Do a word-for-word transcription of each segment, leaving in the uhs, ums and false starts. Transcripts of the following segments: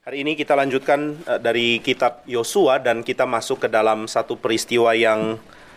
Hari ini kita lanjutkan uh, dari kitab Yosua dan kita masuk ke dalam satu peristiwa yang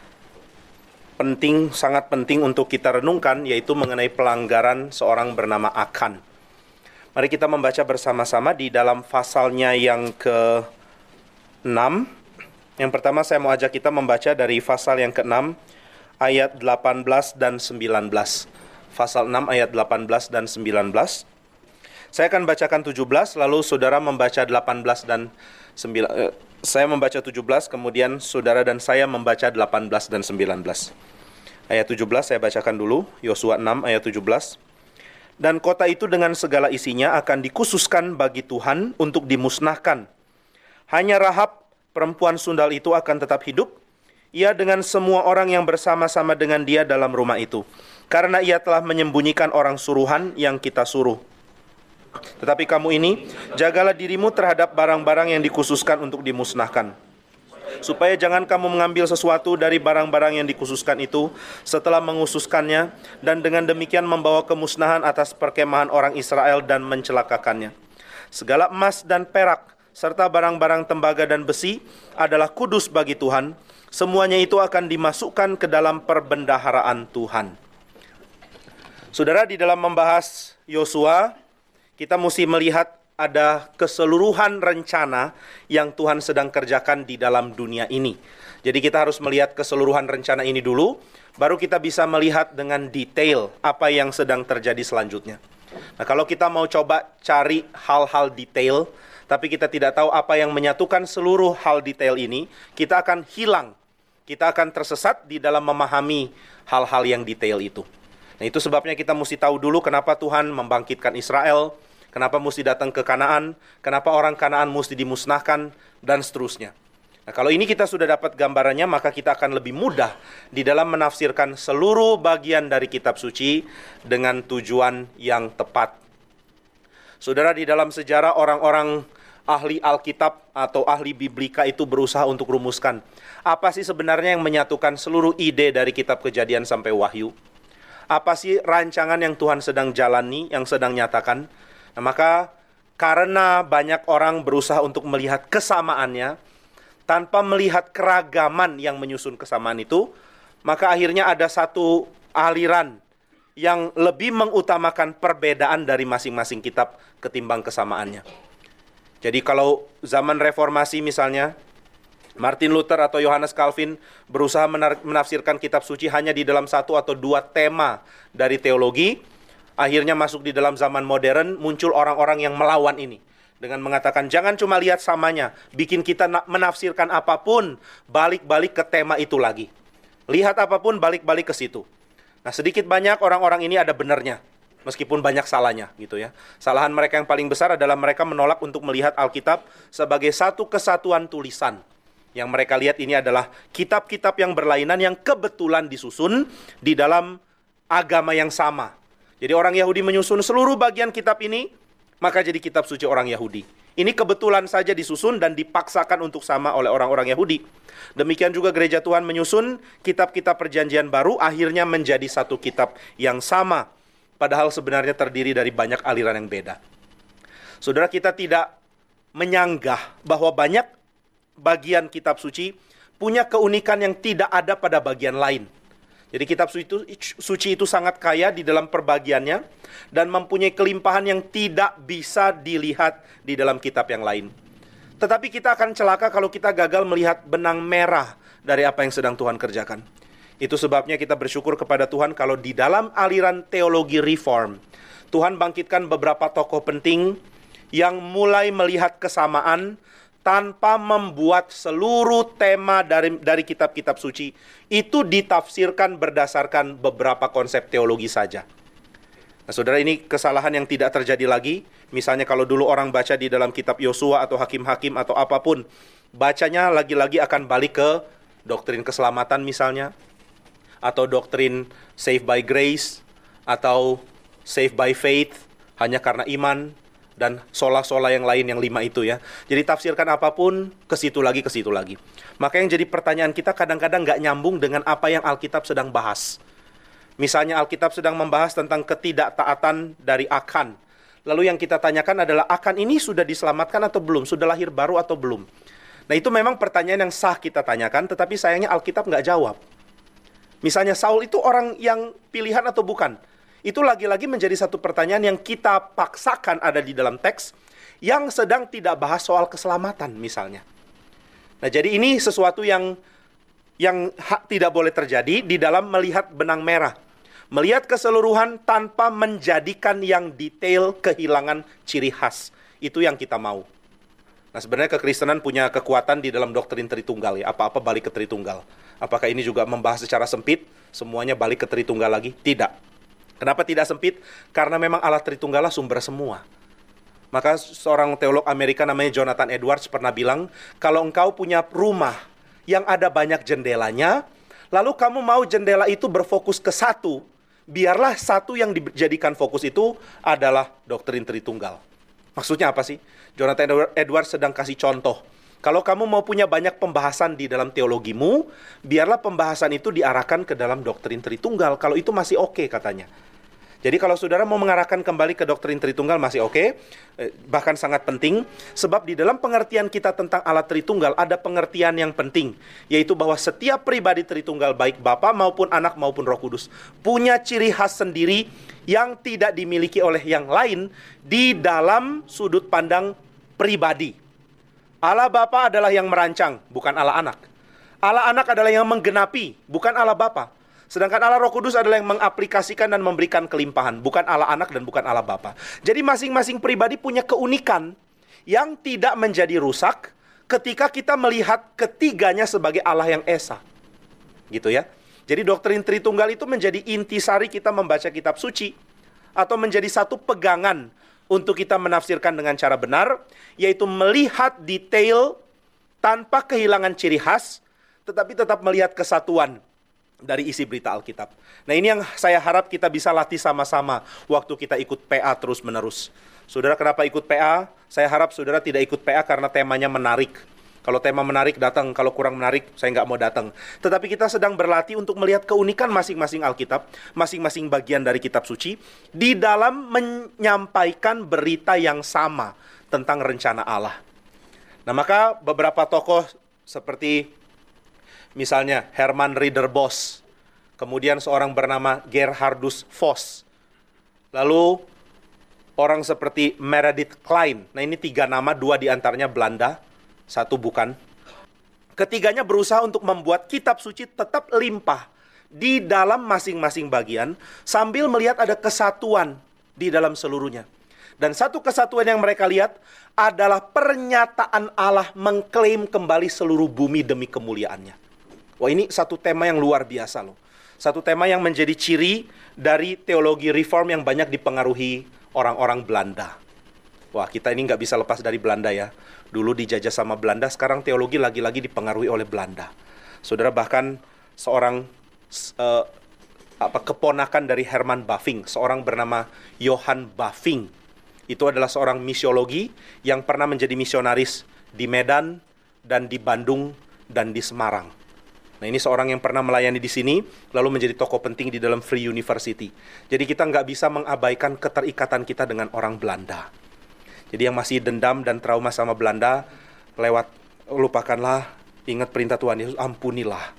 penting, sangat penting untuk kita renungkan, yaitu mengenai pelanggaran seorang bernama Akan. Mari kita membaca bersama-sama di dalam pasalnya yang ke enam. Yang pertama saya mau ajak kita membaca dari pasal yang ke enam ayat delapan belas dan sembilan belas. Pasal enam ayat delapan belas dan sembilan belas. Saya akan bacakan tujuh belas, lalu saudara membaca delapan belas dan sembilan belas. Eh, saya membaca tujuh belas, kemudian saudara dan saya membaca delapan belas dan sembilan belas. Ayat tujuh belas saya bacakan dulu, Yosua enam ayat tujuh belas. Dan kota itu dengan segala isinya akan dikhususkan bagi Tuhan untuk dimusnahkan. Hanya Rahab, perempuan sundal itu akan tetap hidup, ia dengan semua orang yang bersama-sama dengan dia dalam rumah itu. Karena ia telah menyembunyikan orang suruhan yang kita suruh. Tetapi kamu ini, jagalah dirimu terhadap barang-barang yang dikhususkan untuk dimusnahkan, supaya jangan kamu mengambil sesuatu dari barang-barang yang dikhususkan itu setelah menghususkannya, dan dengan demikian membawa kemusnahan atas perkemahan orang Israel dan mencelakakannya. Segala emas dan perak, serta barang-barang tembaga dan besi adalah kudus bagi Tuhan. Semuanya itu akan dimasukkan ke dalam perbendaharaan Tuhan. Saudara, di dalam membahas Yosua, kita mesti melihat ada keseluruhan rencana yang Tuhan sedang kerjakan di dalam dunia ini. Jadi kita harus melihat keseluruhan rencana ini dulu, baru kita bisa melihat dengan detail apa yang sedang terjadi selanjutnya. Nah, kalau kita mau coba cari hal-hal detail, tapi kita tidak tahu apa yang menyatukan seluruh hal detail ini, kita akan hilang. Kita akan tersesat di dalam memahami hal-hal yang detail itu. Nah, itu sebabnya kita mesti tahu dulu kenapa Tuhan membangkitkan Israel, kenapa mesti datang ke Kanaan, kenapa orang Kanaan mesti dimusnahkan, dan seterusnya. Nah, kalau ini kita sudah dapat gambarannya, maka kita akan lebih mudah di dalam menafsirkan seluruh bagian dari kitab suci dengan tujuan yang tepat. Saudara, di dalam sejarah orang-orang ahli Alkitab atau ahli Biblika itu berusaha untuk rumuskan, apa sih sebenarnya yang menyatukan seluruh ide dari kitab Kejadian sampai Wahyu? Apa sih rancangan yang Tuhan sedang jalani, yang sedang nyatakan? Nah, maka karena banyak orang berusaha untuk melihat kesamaannya tanpa melihat keragaman yang menyusun kesamaan itu, maka akhirnya ada satu aliran yang lebih mengutamakan perbedaan dari masing-masing kitab ketimbang kesamaannya. Jadi kalau zaman reformasi misalnya, Martin Luther atau Johannes Calvin berusaha menafsirkan kitab suci hanya di dalam satu atau dua tema dari teologi. Akhirnya masuk di dalam zaman modern, muncul orang-orang yang melawan ini. Dengan mengatakan, jangan cuma lihat samanya, bikin kita menafsirkan apapun, balik-balik ke tema itu lagi. Lihat apapun, balik-balik ke situ. Nah, sedikit banyak orang-orang ini ada benarnya, meskipun banyak salahnya gitu ya. Salahan mereka yang paling besar adalah mereka menolak untuk melihat Alkitab sebagai satu kesatuan tulisan. Yang mereka lihat ini adalah kitab-kitab yang berlainan yang kebetulan disusun di dalam agama yang sama. Jadi orang Yahudi menyusun seluruh bagian kitab ini, maka jadi kitab suci orang Yahudi. Ini kebetulan saja disusun dan dipaksakan untuk sama oleh orang-orang Yahudi. Demikian juga gereja Tuhan menyusun kitab-kitab perjanjian baru, akhirnya menjadi satu kitab yang sama. Padahal sebenarnya terdiri dari banyak aliran yang beda. Saudara, kita tidak menyanggah bahwa banyak bagian kitab suci punya keunikan yang tidak ada pada bagian lain. Jadi kitab suci itu, suci itu sangat kaya di dalam perbagiannya dan mempunyai kelimpahan yang tidak bisa dilihat di dalam kitab yang lain. Tetapi kita akan celaka kalau kita gagal melihat benang merah dari apa yang sedang Tuhan kerjakan. Itu sebabnya kita bersyukur kepada Tuhan kalau di dalam aliran teologi reform, Tuhan bangkitkan beberapa tokoh penting yang mulai melihat kesamaan tanpa membuat seluruh tema dari, dari kitab-kitab suci itu ditafsirkan berdasarkan beberapa konsep teologi saja. Nah, saudara, ini kesalahan yang tidak terjadi lagi. Misalnya kalau dulu orang baca di dalam kitab Yosua atau Hakim-Hakim atau apapun, bacanya lagi-lagi akan balik ke doktrin keselamatan misalnya, atau doktrin save by grace, atau save by faith, hanya karena iman, dan sola-sola yang lain yang lima itu ya. Jadi tafsirkan apapun, ke situ lagi, ke situ lagi. Maka yang jadi pertanyaan kita kadang-kadang nggak nyambung dengan apa yang Alkitab sedang bahas. Misalnya Alkitab sedang membahas tentang ketidaktaatan dari Akan. Lalu yang kita tanyakan adalah, akan ini sudah diselamatkan atau belum? Sudah lahir baru atau belum? Nah, itu memang pertanyaan yang sah kita tanyakan, tetapi sayangnya Alkitab nggak jawab. Misalnya Saul itu orang yang pilihan atau bukan? Itu lagi-lagi menjadi satu pertanyaan yang kita paksakan ada di dalam teks yang sedang tidak bahas soal keselamatan misalnya. Nah, jadi ini sesuatu yang yang ha, tidak boleh terjadi di dalam melihat benang merah. Melihat keseluruhan tanpa menjadikan yang detail kehilangan ciri khas. Itu yang kita mau. Nah, sebenarnya kekristenan punya kekuatan di dalam doktrin Tritunggal ya. Apa-apa balik ke Tritunggal. Apakah ini juga membahas secara sempit? Semuanya balik ke Tritunggal lagi? Tidak. Kenapa tidak sempit? Karena memang Allah Tritunggal lah sumber semua. Maka seorang teolog Amerika namanya Jonathan Edwards pernah bilang, kalau engkau punya rumah yang ada banyak jendelanya, lalu kamu mau jendela itu berfokus ke satu, biarlah satu yang dijadikan fokus itu adalah doktrin Tritunggal. Maksudnya apa sih? Jonathan Edwards sedang kasih contoh. Kalau kamu mau punya banyak pembahasan di dalam teologimu, biarlah pembahasan itu diarahkan ke dalam doktrin Tritunggal. Kalau itu masih oke katanya. Jadi kalau saudara mau mengarahkan kembali ke doktrin Tritunggal masih oke, bahkan sangat penting. Sebab di dalam pengertian kita tentang Allah Tritunggal ada pengertian yang penting, yaitu bahwa setiap pribadi Tritunggal, baik Bapa maupun Anak maupun Roh Kudus, punya ciri khas sendiri yang tidak dimiliki oleh yang lain di dalam sudut pandang pribadi. Allah Bapa adalah yang merancang, bukan Allah Anak. Allah Anak adalah yang menggenapi, bukan Allah Bapa. Sedangkan Allah Roh Kudus adalah yang mengaplikasikan dan memberikan kelimpahan, bukan Allah Anak dan bukan Allah Bapa. Jadi masing-masing pribadi punya keunikan yang tidak menjadi rusak ketika kita melihat ketiganya sebagai Allah yang esa. Gitu ya. Jadi doktrin Tritunggal itu menjadi intisari kita membaca kitab suci, atau menjadi satu pegangan untuk kita menafsirkan dengan cara benar, yaitu melihat detail tanpa kehilangan ciri khas, tetapi tetap melihat kesatuan dari isi berita Alkitab. Nah, ini yang saya harap kita bisa latih sama-sama waktu kita ikut P A terus-menerus. Saudara, kenapa ikut P A? Saya harap saudara tidak ikut P A karena temanya menarik. Kalau tema menarik datang, kalau kurang menarik saya nggak mau datang. Tetapi kita sedang berlatih untuk melihat keunikan masing-masing Alkitab, masing-masing bagian dari kitab suci, di dalam menyampaikan berita yang sama tentang rencana Allah. Nah, maka beberapa tokoh seperti misalnya Herman Ridderbos, kemudian seorang bernama Gerhardus Voss, lalu orang seperti Meredith Klein. Nah, ini tiga nama, dua diantaranya Belanda, satu bukan. Ketiganya berusaha untuk membuat kitab suci tetap limpah di dalam masing-masing bagian, sambil melihat ada kesatuan di dalam seluruhnya. Dan satu kesatuan yang mereka lihat adalah pernyataan Allah mengklaim kembali seluruh bumi demi kemuliaannya. Wah, ini satu tema yang luar biasa loh. Satu tema yang menjadi ciri dari teologi reform yang banyak dipengaruhi orang-orang Belanda. Wah, kita ini nggak bisa lepas dari Belanda ya. Dulu dijajah sama Belanda, sekarang teologi lagi-lagi dipengaruhi oleh Belanda. Saudara, bahkan seorang uh, apa keponakan dari Herman Bavinck, seorang bernama Johann Bavinck. Itu adalah seorang misiologi yang pernah menjadi misionaris di Medan dan di Bandung dan di Semarang. Nah, ini seorang yang pernah melayani di sini, lalu menjadi tokoh penting di dalam Free University. Jadi kita nggak bisa mengabaikan keterikatan kita dengan orang Belanda. Jadi yang masih dendam dan trauma sama Belanda, lewat lupakanlah, ingat perintah Tuhan Yesus, ampunilah.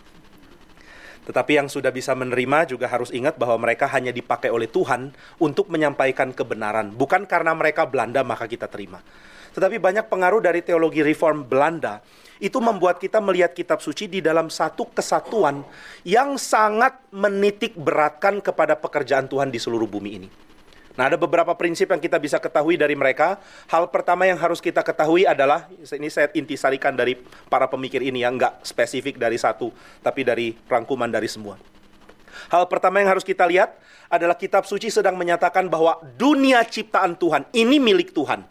Tetapi yang sudah bisa menerima juga harus ingat bahwa mereka hanya dipakai oleh Tuhan untuk menyampaikan kebenaran. Bukan karena mereka Belanda maka kita terima. Tetapi banyak pengaruh dari teologi reform Belanda, itu membuat kita melihat kitab suci di dalam satu kesatuan yang sangat menitik beratkan kepada pekerjaan Tuhan di seluruh bumi ini. Nah, ada beberapa prinsip yang kita bisa ketahui dari mereka. Hal pertama yang harus kita ketahui adalah, ini saya intisarikan dari para pemikir ini ya, nggak spesifik dari satu, tapi dari rangkuman dari semua. Hal pertama yang harus kita lihat adalah kitab suci sedang menyatakan bahwa dunia ciptaan Tuhan ini milik Tuhan.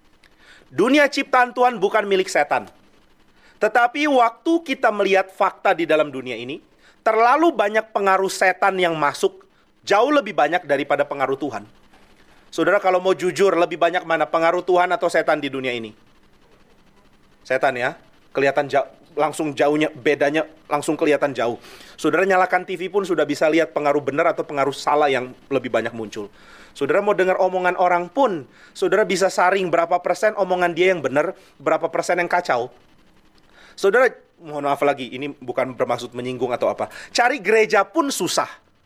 Dunia ciptaan Tuhan bukan milik setan. Tetapi waktu kita melihat fakta di dalam dunia ini, terlalu banyak pengaruh setan yang masuk, jauh lebih banyak daripada pengaruh Tuhan. Saudara, kalau mau jujur, lebih banyak mana pengaruh Tuhan atau setan di dunia ini? Setan ya, kelihatan jauh, langsung jauhnya, bedanya langsung kelihatan jauh. Saudara nyalakan T V pun sudah bisa lihat pengaruh benar atau pengaruh salah yang lebih banyak muncul. Saudara mau dengar omongan orang pun, saudara bisa saring berapa persen omongan dia yang benar, berapa persen yang kacau. Saudara, mohon maaf lagi, ini bukan bermaksud menyinggung atau apa. Cari gereja pun susah.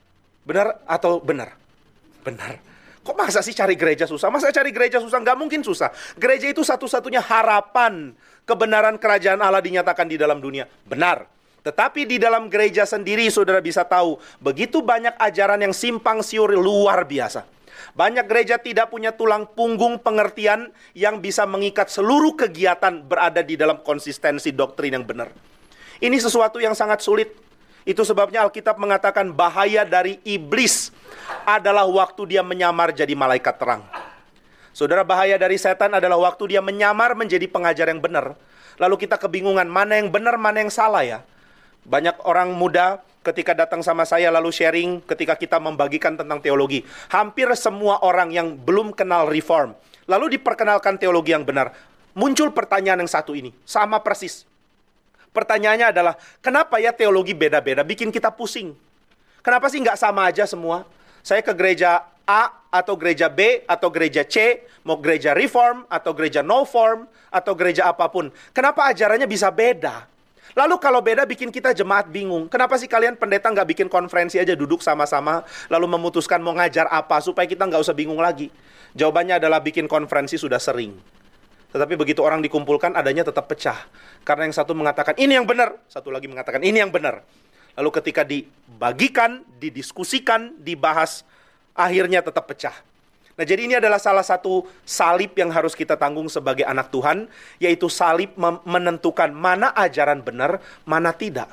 Benar atau benar? Benar. Kok masa sih cari gereja susah? Masa cari gereja susah? Nggak mungkin susah. Gereja itu satu-satunya harapan kebenaran kerajaan Allah dinyatakan di dalam dunia. Benar. Tetapi di dalam gereja sendiri saudara bisa tahu, begitu banyak ajaran yang simpang siur luar biasa. Banyak gereja tidak punya tulang punggung pengertian yang bisa mengikat seluruh kegiatan berada di dalam konsistensi doktrin yang benar. Ini sesuatu yang sangat sulit. Itu sebabnya Alkitab mengatakan bahaya dari iblis adalah waktu dia menyamar jadi malaikat terang. Saudara, bahaya dari setan adalah waktu dia menyamar menjadi pengajar yang benar. Lalu kita kebingungan mana yang benar, mana yang salah ya. Banyak orang muda ketika datang sama saya lalu sharing ketika kita membagikan tentang teologi. Hampir semua orang yang belum kenal reform, lalu diperkenalkan teologi yang benar. Muncul pertanyaan yang satu ini, sama persis. Pertanyaannya adalah, kenapa ya teologi beda-beda, bikin kita pusing? Kenapa sih nggak sama aja semua? Saya ke gereja A, atau gereja B, atau gereja C, mau gereja reform, atau gereja no form, atau gereja apapun. Kenapa ajarannya bisa beda? Lalu kalau beda bikin kita jemaat bingung. Kenapa sih kalian pendeta nggak bikin konferensi aja duduk sama-sama, lalu memutuskan mau ngajar apa, supaya kita nggak usah bingung lagi? Jawabannya adalah bikin konferensi sudah sering. Tetapi begitu orang dikumpulkan, adanya tetap pecah. Karena yang satu mengatakan, ini yang benar. Satu lagi mengatakan, ini yang benar. Lalu ketika dibagikan, didiskusikan, dibahas, akhirnya tetap pecah. Nah, jadi ini adalah salah satu salib yang harus kita tanggung sebagai anak Tuhan, yaitu salib menentukan mana ajaran benar, mana tidak.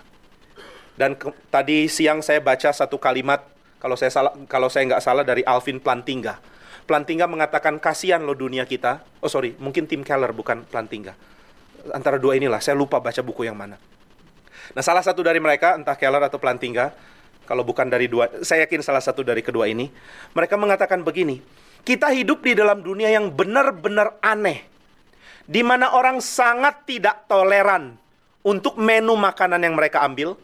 Dan ke, tadi siang saya baca satu kalimat, kalau saya salah, kalau saya nggak salah dari Alvin Plantinga. Plantinga mengatakan, kasihan loh dunia kita. Oh sorry, mungkin Tim Keller bukan Plantinga. Antara dua inilah, saya lupa baca buku yang mana. Nah, salah satu dari mereka, entah Keller atau Plantinga, kalau bukan dari dua, saya yakin salah satu dari kedua ini, mereka mengatakan begini, kita hidup di dalam dunia yang benar-benar aneh, di mana orang sangat tidak toleran untuk menu makanan yang mereka ambil,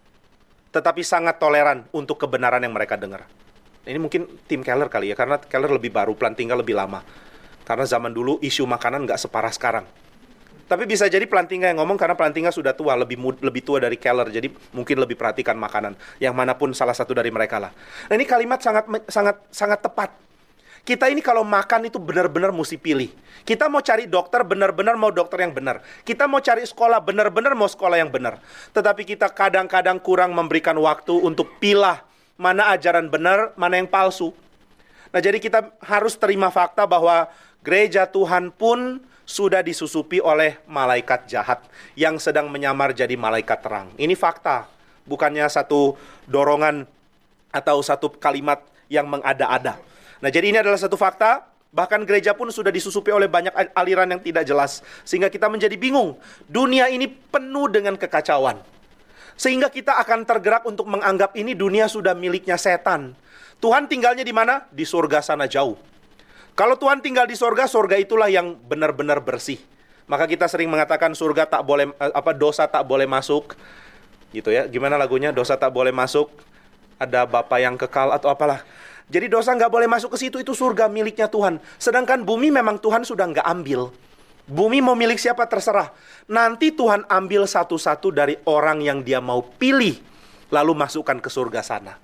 tetapi sangat toleran untuk kebenaran yang mereka dengar. Ini mungkin Tim Keller kali ya, karena Keller lebih baru, Plantinga lebih lama. Karena zaman dulu isu makanan nggak separah sekarang. Tapi bisa jadi Plantinga yang ngomong karena Plantinga sudah tua, lebih mud, lebih tua dari Keller, jadi mungkin lebih perhatikan makanan. Yang manapun salah satu dari mereka lah. Nah, ini kalimat sangat sangat sangat tepat. Kita ini kalau makan itu benar-benar mesti pilih. Kita mau cari dokter, benar-benar mau dokter yang benar. Kita mau cari sekolah, benar-benar mau sekolah yang benar. Tetapi kita kadang-kadang kurang memberikan waktu untuk pilah mana ajaran benar, mana yang palsu. Nah, jadi kita harus terima fakta bahwa gereja Tuhan pun sudah disusupi oleh malaikat jahat yang sedang menyamar jadi malaikat terang. Ini fakta, bukannya satu dorongan atau satu kalimat yang mengada-ada. Nah, jadi ini adalah satu fakta, bahkan gereja pun sudah disusupi oleh banyak aliran yang tidak jelas. Sehingga kita menjadi bingung. Dunia ini penuh dengan kekacauan. Sehingga kita akan tergerak untuk menganggap ini dunia sudah miliknya setan. Tuhan tinggalnya di mana? Di surga sana jauh. Kalau Tuhan tinggal di surga, surga itulah yang benar-benar bersih. Maka kita sering mengatakan surga tak boleh, apa dosa tak boleh masuk. Gitu ya, gimana lagunya? Dosa tak boleh masuk, ada Bapa yang kekal atau apalah. Jadi dosa nggak boleh masuk ke situ, itu surga miliknya Tuhan. Sedangkan bumi memang Tuhan sudah nggak ambil. Bumi mau milik siapa terserah. Nanti Tuhan ambil satu-satu dari orang yang dia mau pilih, lalu masukkan ke surga sana.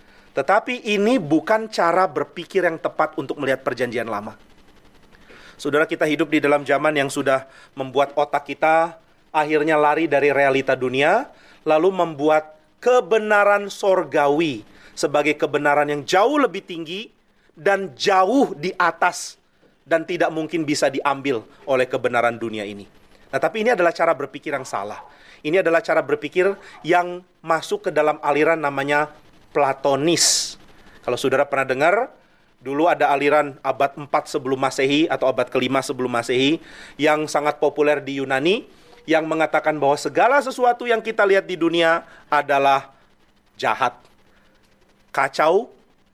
Tetapi ini bukan cara berpikir yang tepat untuk melihat perjanjian lama. Saudara, kita hidup di dalam zaman yang sudah membuat otak kita akhirnya lari dari realita dunia, lalu membuat kebenaran sorgawi sebagai kebenaran yang jauh lebih tinggi dan jauh di atas dan tidak mungkin bisa diambil oleh kebenaran dunia ini. Nah, tapi ini adalah cara berpikir yang salah. Ini adalah cara berpikir yang masuk ke dalam aliran namanya Platonis. Kalau saudara pernah dengar, dulu ada aliran abad empat sebelum Masehi atau abad kelima sebelum Masehi yang sangat populer di Yunani, yang mengatakan bahwa segala sesuatu yang kita lihat di dunia adalah jahat, kacau,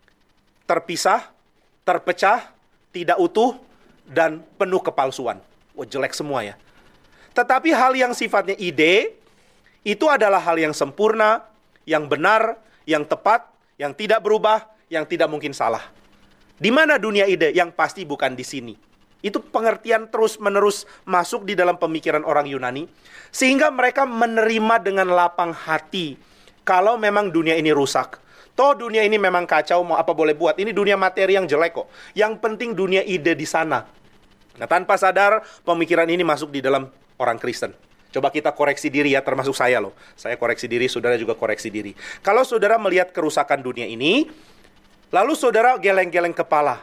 terpisah, terpecah, tidak utuh, dan penuh kepalsuan. Wah, jelek semua ya. Tetapi hal yang sifatnya ide, Itu adalah hal yang sempurna, yang benar, yang tepat, yang tidak berubah, yang tidak mungkin salah. Di mana dunia ide? Yang pasti bukan di sini. Itu pengertian terus-menerus masuk di dalam pemikiran orang Yunani, sehingga mereka menerima dengan lapang hati kalau memang dunia ini rusak. Toh dunia ini memang kacau, mau apa boleh buat. Ini dunia materi yang jelek kok. Yang penting dunia ide di sana. Nah, tanpa sadar pemikiran ini masuk di dalam orang Kristen. Coba kita koreksi diri ya, termasuk saya loh. Saya koreksi diri, saudara juga koreksi diri. Kalau saudara melihat kerusakan dunia ini, lalu saudara geleng-geleng kepala.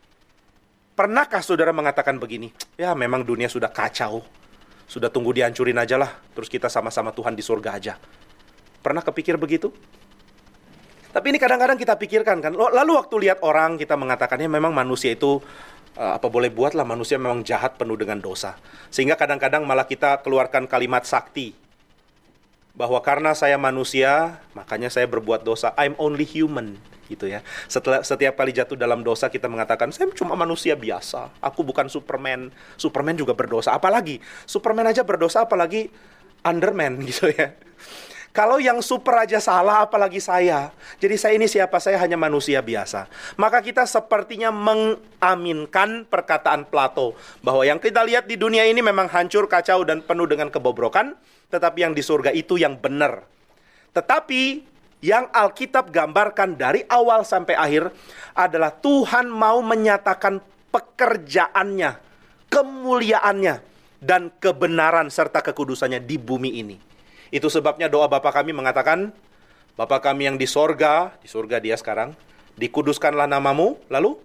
Pernahkah saudara mengatakan begini, ya memang dunia sudah kacau, sudah tunggu dihancurin aja lah, terus kita sama-sama Tuhan di surga aja. Pernah kepikir begitu? Tapi ini kadang-kadang kita pikirkan kan, lalu waktu lihat orang kita mengatakannya memang manusia itu, uh, apa boleh buat lah, manusia memang jahat penuh dengan dosa. Sehingga kadang-kadang malah kita keluarkan kalimat sakti, bahwa karena saya manusia, makanya saya berbuat dosa, I'm only human. Gitu ya. Setelah setiap kali jatuh dalam dosa kita mengatakan saya cuma manusia biasa, aku bukan Superman. Superman juga berdosa, apalagi Superman aja berdosa, apalagi Underman gitu ya. Kalau yang super aja salah, apalagi saya. Jadi saya ini siapa? Saya hanya manusia biasa. Maka kita sepertinya mengaminkan perkataan Plato bahwa yang kita lihat di dunia ini memang hancur, kacau dan penuh dengan kebobrokan, tetapi yang di surga itu yang benar. Tetapi yang Alkitab gambarkan dari awal sampai akhir adalah Tuhan mau menyatakan pekerjaannya, kemuliaannya, dan kebenaran serta kekudusannya di bumi ini. Itu sebabnya doa Bapa kami mengatakan, Bapa kami yang di sorga, di surga dia sekarang, dikuduskanlah namamu, lalu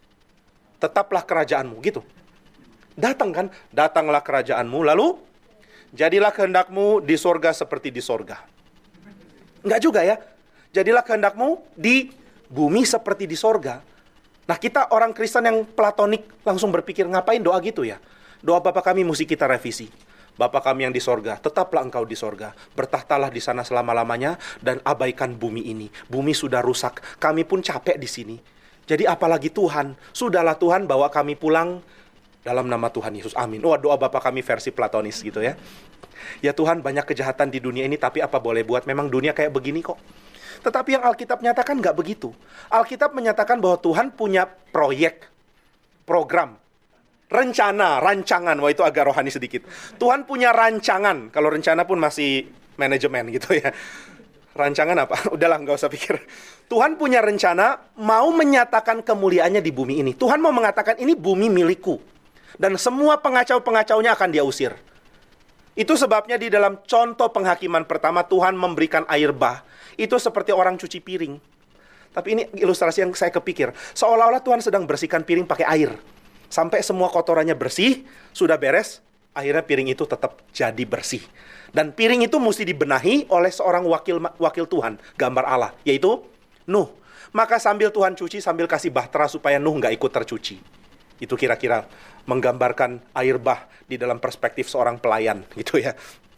tetaplah kerajaanmu, gitu. Datang kan, datanglah kerajaanmu, lalu jadilah kehendakmu di sorga seperti di sorga. Enggak juga ya. Jadilah kehendakmu di bumi seperti di sorga. Nah, kita orang Kristen yang platonik langsung berpikir, ngapain doa gitu ya? Doa Bapa kami mesti kita revisi. Bapa kami yang di sorga, tetaplah engkau di sorga. Bertahtalah di sana selama-lamanya dan abaikan bumi ini. Bumi sudah rusak, kami pun capek di sini. Jadi apalagi Tuhan, sudahlah Tuhan bawa kami pulang dalam nama Tuhan Yesus. Amin. Oh, doa Bapa kami versi platonis gitu ya. Ya Tuhan, banyak kejahatan di dunia ini, tapi apa boleh buat, memang dunia kayak begini kok. Tetapi yang Alkitab nyatakan nggak begitu. Alkitab menyatakan bahwa Tuhan punya proyek, program, rencana, rancangan. Wah, itu agak rohani sedikit. Tuhan punya rancangan. Kalau rencana pun masih manajemen gitu ya. Rancangan apa? Udahlah, nggak usah pikir. Tuhan punya rencana mau menyatakan kemuliaannya di bumi ini. Tuhan mau mengatakan ini bumi milikku. Dan semua pengacau-pengacaunya akan dia usir. Itu sebabnya di dalam contoh penghakiman pertama Tuhan memberikan air bah. Itu seperti orang cuci piring. Tapi ini ilustrasi yang saya kepikir. Seolah-olah Tuhan sedang bersihkan piring pakai air. Sampai semua kotorannya bersih, sudah beres, akhirnya piring itu tetap jadi bersih. Dan piring itu mesti dibenahi oleh seorang wakil wakil Tuhan, gambar Allah, yaitu Nuh. Maka sambil Tuhan cuci, sambil kasih bahtera supaya Nuh nggak ikut tercuci. Itu kira-kira menggambarkan air bah di dalam perspektif seorang pelayan, gitu ya.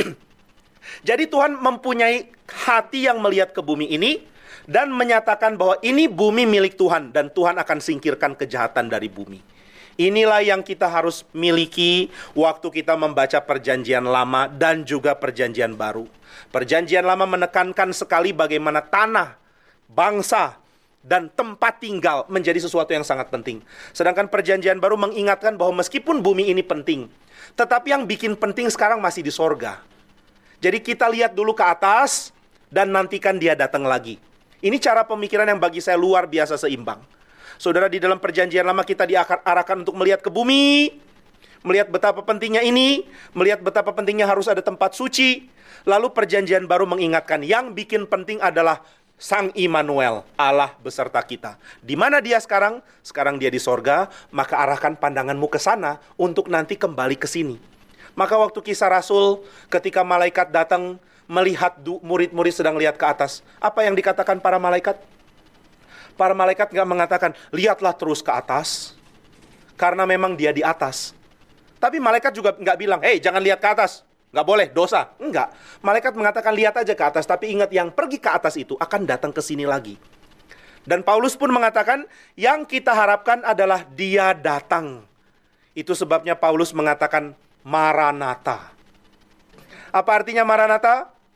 Jadi Tuhan mempunyai hati yang melihat ke bumi ini dan menyatakan bahwa ini bumi milik Tuhan dan Tuhan akan singkirkan kejahatan dari bumi. Inilah yang kita harus miliki waktu kita membaca Perjanjian Lama dan juga Perjanjian Baru. Perjanjian Lama menekankan sekali bagaimana tanah, bangsa, dan tempat tinggal menjadi sesuatu yang sangat penting. Sedangkan Perjanjian Baru mengingatkan bahwa meskipun bumi ini penting, tetapi yang bikin penting sekarang masih di sorga. Jadi kita lihat dulu ke atas dan nantikan dia datang lagi. Ini cara pemikiran yang bagi saya luar biasa seimbang. Saudara, di dalam Perjanjian Lama kita diarahkan untuk melihat ke bumi, melihat betapa pentingnya ini, melihat betapa pentingnya harus ada tempat suci. Lalu Perjanjian Baru mengingatkan yang bikin penting adalah Sang Immanuel, Allah beserta kita. Di mana dia sekarang? Sekarang dia di sorga, maka arahkan pandanganmu ke sana untuk nanti kembali ke sini. Maka waktu Kisah Rasul, ketika malaikat datang melihat murid-murid sedang lihat ke atas, apa yang dikatakan para malaikat? Para malaikat nggak mengatakan, lihatlah terus ke atas, karena memang dia di atas. Tapi malaikat juga nggak bilang, hei jangan lihat ke atas, nggak boleh, dosa. Enggak, malaikat mengatakan lihat aja ke atas, tapi ingat yang pergi ke atas itu akan datang ke sini lagi. Dan Paulus pun mengatakan, yang kita harapkan adalah dia datang. Itu sebabnya Paulus mengatakan, Maranatha. Apa artinya Maranatha?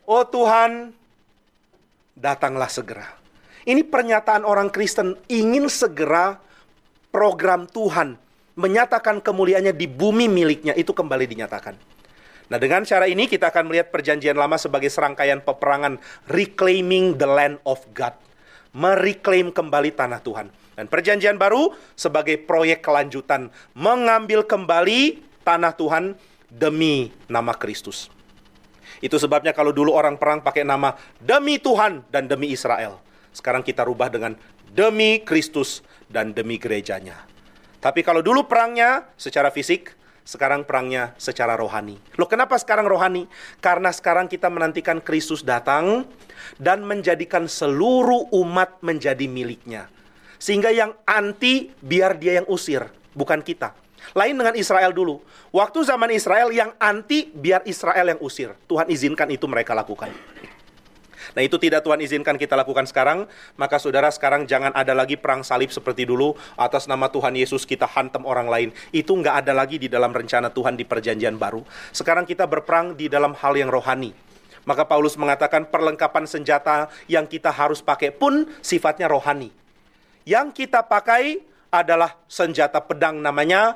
Oh Tuhan, datanglah segera. Ini pernyataan orang Kristen ingin segera program Tuhan menyatakan kemuliaannya di bumi miliknya itu kembali dinyatakan. Nah, dengan cara ini kita akan melihat perjanjian lama sebagai serangkaian peperangan reclaiming the land of God. Mereklaim kembali tanah Tuhan. Dan perjanjian baru sebagai proyek kelanjutan mengambil kembali tanah Tuhan demi nama Kristus. Itu sebabnya kalau dulu orang perang pakai nama demi Tuhan dan demi Israel. Sekarang kita rubah dengan demi Kristus dan demi gerejanya. Tapi kalau dulu perangnya secara fisik, sekarang perangnya secara rohani. Loh, kenapa sekarang rohani? Karena sekarang kita menantikan Kristus datang dan menjadikan seluruh umat menjadi miliknya. Sehingga yang anti biar dia yang usir, bukan kita. Lain dengan Israel dulu. Waktu zaman Israel yang anti biar Israel yang usir. Tuhan izinkan itu mereka lakukan. Nah, itu tidak Tuhan izinkan kita lakukan sekarang. Maka saudara, sekarang jangan ada lagi perang salib seperti dulu. Atas nama Tuhan Yesus kita hantam orang lain. Itu nggak ada lagi di dalam rencana Tuhan di perjanjian baru. Sekarang kita berperang di dalam hal yang rohani. Maka Paulus mengatakan perlengkapan senjata yang kita harus pakai pun sifatnya rohani. Yang kita pakai adalah senjata pedang, namanya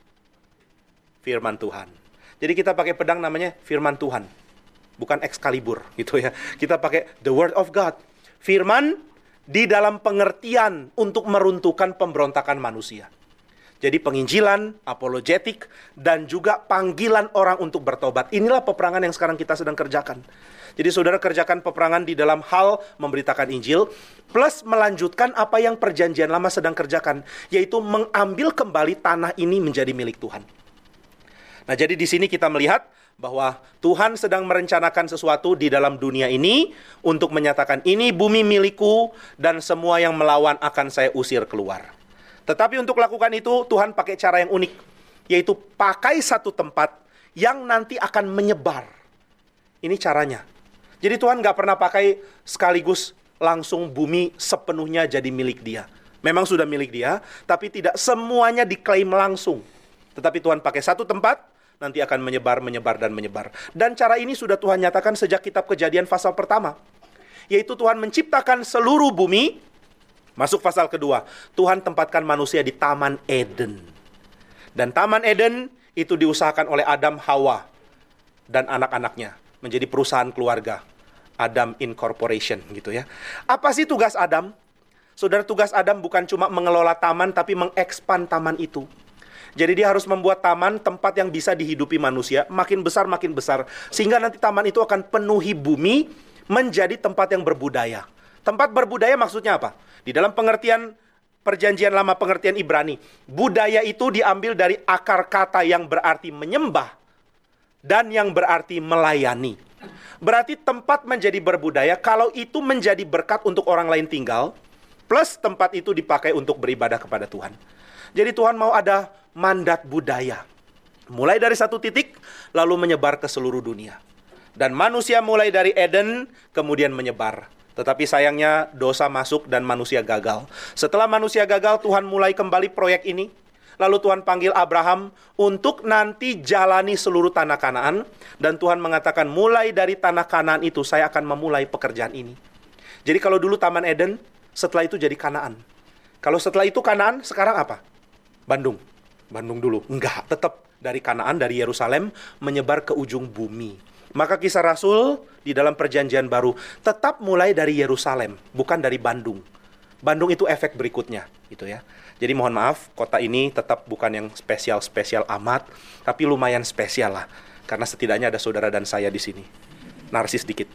firman Tuhan. Jadi kita pakai pedang namanya firman Tuhan. Bukan Excalibur gitu ya. Kita pakai the word of God. Firman di dalam pengertian untuk meruntuhkan pemberontakan manusia. Jadi penginjilan, apologetik, dan juga panggilan orang untuk bertobat. Inilah peperangan yang sekarang kita sedang kerjakan. Jadi saudara kerjakan peperangan di dalam hal memberitakan Injil, plus melanjutkan apa yang perjanjian lama sedang kerjakan, yaitu mengambil kembali tanah ini menjadi milik Tuhan. Nah, jadi di sini kita melihat bahwa Tuhan sedang merencanakan sesuatu di dalam dunia ini untuk menyatakan ini bumi milikku dan semua yang melawan akan saya usir keluar. Tetapi untuk lakukan itu Tuhan pakai cara yang unik, yaitu pakai satu tempat yang nanti akan menyebar. Ini caranya. Jadi Tuhan gak pernah pakai sekaligus langsung bumi sepenuhnya jadi milik dia. Memang sudah milik dia, tapi tidak semuanya diklaim langsung. Tetapi Tuhan pakai satu tempat, nanti akan menyebar, menyebar, dan menyebar. Dan cara ini sudah Tuhan nyatakan sejak kitab Kejadian pasal pertama. Yaitu Tuhan menciptakan seluruh bumi. Masuk pasal kedua. Tuhan tempatkan manusia di Taman Eden. Dan Taman Eden itu diusahakan oleh Adam, Hawa, dan anak-anaknya. Menjadi perusahaan keluarga. Adam Incorporation gitu ya. Apa sih tugas Adam? Saudara, tugas Adam bukan cuma mengelola taman, tapi mengekspan taman itu. Jadi dia harus membuat taman, tempat yang bisa dihidupi manusia, makin besar makin besar. Sehingga nanti taman itu akan penuhi bumi, menjadi tempat yang berbudaya. Tempat berbudaya maksudnya apa? Di dalam pengertian perjanjian lama, pengertian Ibrani, budaya itu diambil dari akar kata yang berarti menyembah, dan yang berarti melayani. Berarti tempat menjadi berbudaya, kalau itu menjadi berkat untuk orang lain tinggal, plus tempat itu dipakai untuk beribadah kepada Tuhan. Jadi Tuhan mau ada mandat budaya. Mulai dari satu titik, lalu menyebar ke seluruh dunia. Dan manusia mulai dari Eden, kemudian menyebar. Tetapi sayangnya dosa masuk dan manusia gagal. Setelah manusia gagal, Tuhan mulai kembali proyek ini. Lalu Tuhan panggil Abraham untuk nanti jalani seluruh tanah Kanaan. Dan Tuhan mengatakan mulai dari tanah Kanaan itu saya akan memulai pekerjaan ini. Jadi kalau dulu Taman Eden, setelah itu jadi Kanaan. Kalau setelah itu Kanaan, sekarang apa? Bandung. Bandung dulu. Enggak, tetap dari Kanaan, dari Yerusalem, menyebar ke ujung bumi. Maka kisah Rasul di dalam perjanjian baru tetap mulai dari Yerusalem, bukan dari Bandung. Bandung itu efek berikutnya, gitu ya. Jadi mohon maaf, kota ini tetap bukan yang spesial-spesial amat, tapi lumayan spesial lah. Karena setidaknya ada saudara dan saya di sini. Narsis dikit.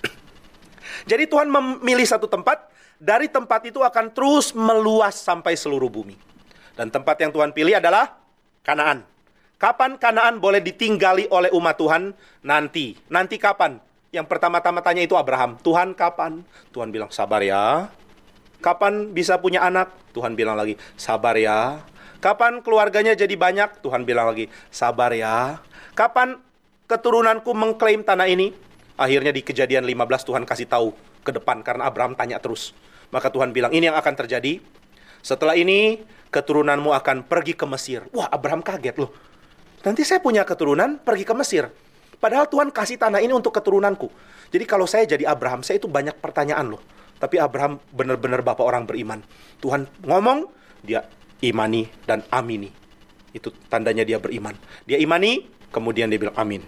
Jadi Tuhan memilih satu tempat, dari tempat itu akan terus meluas sampai seluruh bumi. Dan tempat yang Tuhan pilih adalah Kanaan. Kapan Kanaan boleh ditinggali oleh umat Tuhan? Nanti. Nanti kapan? Yang pertama-tama tanya itu Abraham. Tuhan kapan? Tuhan bilang sabar ya. Kapan bisa punya anak? Tuhan bilang lagi sabar ya. Kapan keluarganya jadi banyak? Tuhan bilang lagi sabar ya. Kapan keturunanku mengklaim tanah ini? Akhirnya di Kejadian lima belas Tuhan kasih tahu ke depan karena Abraham tanya terus. Maka Tuhan bilang ini yang akan terjadi. Setelah ini keturunanmu akan pergi ke Mesir. Wah, Abraham kaget loh. Nanti saya punya keturunan pergi ke Mesir. Padahal Tuhan kasih tanah ini untuk keturunanku. Jadi kalau saya jadi Abraham, saya itu banyak pertanyaan loh. Tapi Abraham benar-benar bapak orang beriman. Tuhan ngomong, dia imani dan amini. Itu tandanya dia beriman. Dia imani, kemudian dia bilang amin.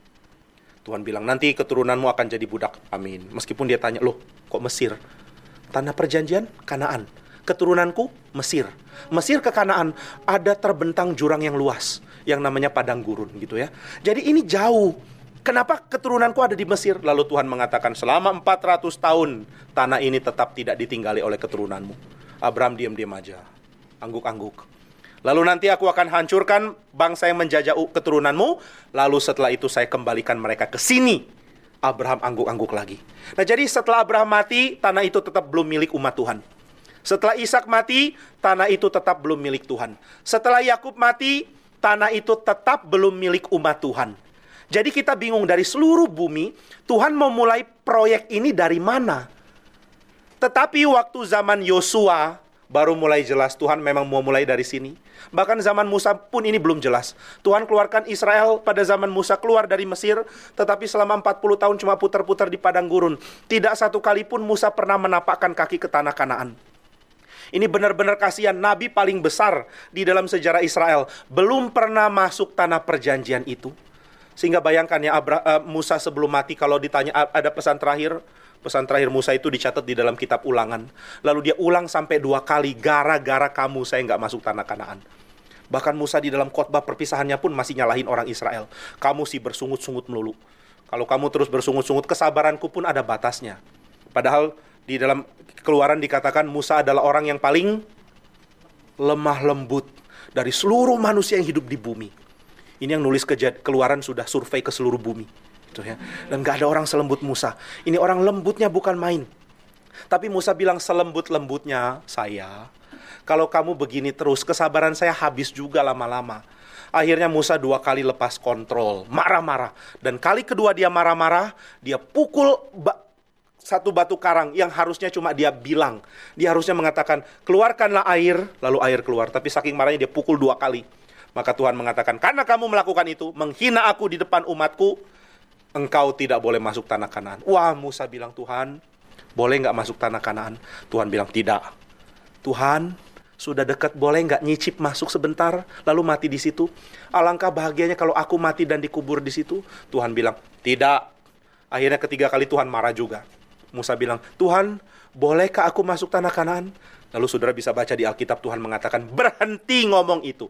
Tuhan bilang, nanti keturunanmu akan jadi budak. Amin. Meskipun dia tanya, loh kok Mesir? Tanah perjanjian, Kanaan. Keturunanku, Mesir. Mesir ke Kanaan, ada terbentang jurang yang luas, yang namanya padang gurun gitu ya. Jadi ini jauh. Kenapa keturunanku ada di Mesir? Lalu Tuhan mengatakan, selama empat ratus tahun, tanah ini tetap tidak ditinggali oleh keturunanmu. Abraham diam-diam aja, angguk-angguk. Lalu nanti aku akan hancurkan bangsa yang menjajah keturunanmu. Lalu setelah itu saya kembalikan mereka ke sini. Abraham angguk-angguk lagi. Nah jadi setelah Abraham mati, tanah itu tetap belum milik umat Tuhan. Setelah Ishak mati, tanah itu tetap belum milik Tuhan. Setelah Yakub mati, tanah itu tetap belum milik umat Tuhan. Jadi kita bingung dari seluruh bumi, Tuhan mau mulai proyek ini dari mana? Tetapi waktu zaman Yosua, baru mulai jelas Tuhan memang mau mulai dari sini. Bahkan zaman Musa pun ini belum jelas. Tuhan keluarkan Israel pada zaman Musa keluar dari Mesir, tetapi selama empat puluh tahun cuma putar-putar di padang gurun. Tidak satu kali pun Musa pernah menapakkan kaki ke tanah Kanaan. Ini benar-benar kasihan, nabi paling besar di dalam sejarah Israel belum pernah masuk tanah perjanjian itu. Sehingga bayangkan ya, Abra, uh, Musa sebelum mati kalau ditanya ada pesan terakhir, pesan terakhir Musa itu dicatat di dalam kitab Ulangan. Lalu dia ulang sampai dua kali, gara-gara kamu saya nggak masuk tanah Kanaan. Bahkan Musa di dalam khotbah perpisahannya pun masih nyalahin orang Israel. Kamu sih bersungut-sungut melulu. Kalau kamu terus bersungut-sungut, kesabaranku pun ada batasnya. Padahal di dalam Keluaran dikatakan Musa adalah orang yang paling lemah lembut dari seluruh manusia yang hidup di bumi. Ini yang nulis kejad- Keluaran sudah survei ke seluruh bumi. Gitu ya. Dan gak ada orang selembut Musa. Ini orang lembutnya bukan main. Tapi Musa bilang, selembut-lembutnya saya, kalau kamu begini terus, kesabaran saya habis juga lama-lama. Akhirnya Musa dua kali lepas kontrol, marah-marah. Dan kali kedua dia marah-marah, dia pukul ba- satu batu karang yang harusnya cuma dia bilang. Dia harusnya mengatakan, keluarkanlah air, lalu air keluar. Tapi saking marahnya dia pukul dua kali. Maka Tuhan mengatakan, karena kamu melakukan itu, menghina aku di depan umatku, engkau tidak boleh masuk tanah Kanaan. Wah, Musa bilang, Tuhan, boleh nggak masuk tanah Kanaan? Tuhan bilang, tidak. Tuhan, sudah dekat, boleh nggak nyicip masuk sebentar, lalu mati di situ? Alangkah bahagianya kalau aku mati dan dikubur di situ. Tuhan bilang, tidak. Akhirnya ketiga kali Tuhan marah juga. Musa bilang, Tuhan, bolehkah aku masuk tanah Kanaan? Lalu saudara bisa baca di Alkitab, Tuhan mengatakan, berhenti ngomong itu.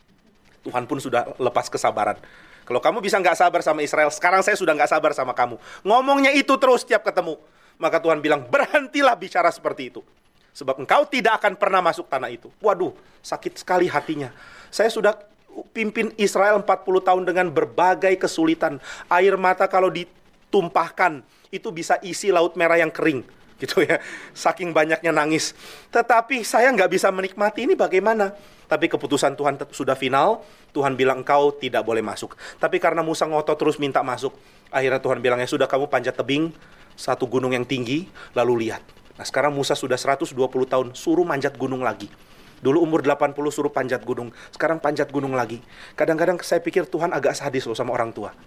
Tuhan pun sudah lepas kesabaran. Kalau kamu bisa nggak sabar sama Israel, sekarang saya sudah nggak sabar sama kamu. Ngomongnya itu terus setiap ketemu. Maka Tuhan bilang, berhentilah bicara seperti itu. Sebab engkau tidak akan pernah masuk tanah itu. Waduh, sakit sekali hatinya. Saya sudah pimpin Israel empat puluh tahun dengan berbagai kesulitan. Air mata kalau ditumpahkan, itu bisa isi laut merah yang kering. Gitu ya, saking banyaknya nangis. Tetapi saya nggak bisa menikmati ini bagaimana? Tapi keputusan Tuhan sudah final. Tuhan bilang engkau tidak boleh masuk. Tapi karena Musa ngotot terus minta masuk, akhirnya Tuhan bilang, ya sudah, kamu panjat tebing satu gunung yang tinggi, lalu lihat. Nah sekarang Musa sudah seratus dua puluh tahun, suruh manjat gunung lagi. Dulu umur delapan puluh suruh panjat gunung, sekarang panjat gunung lagi. Kadang-kadang saya pikir Tuhan agak sadis loh sama orang tua.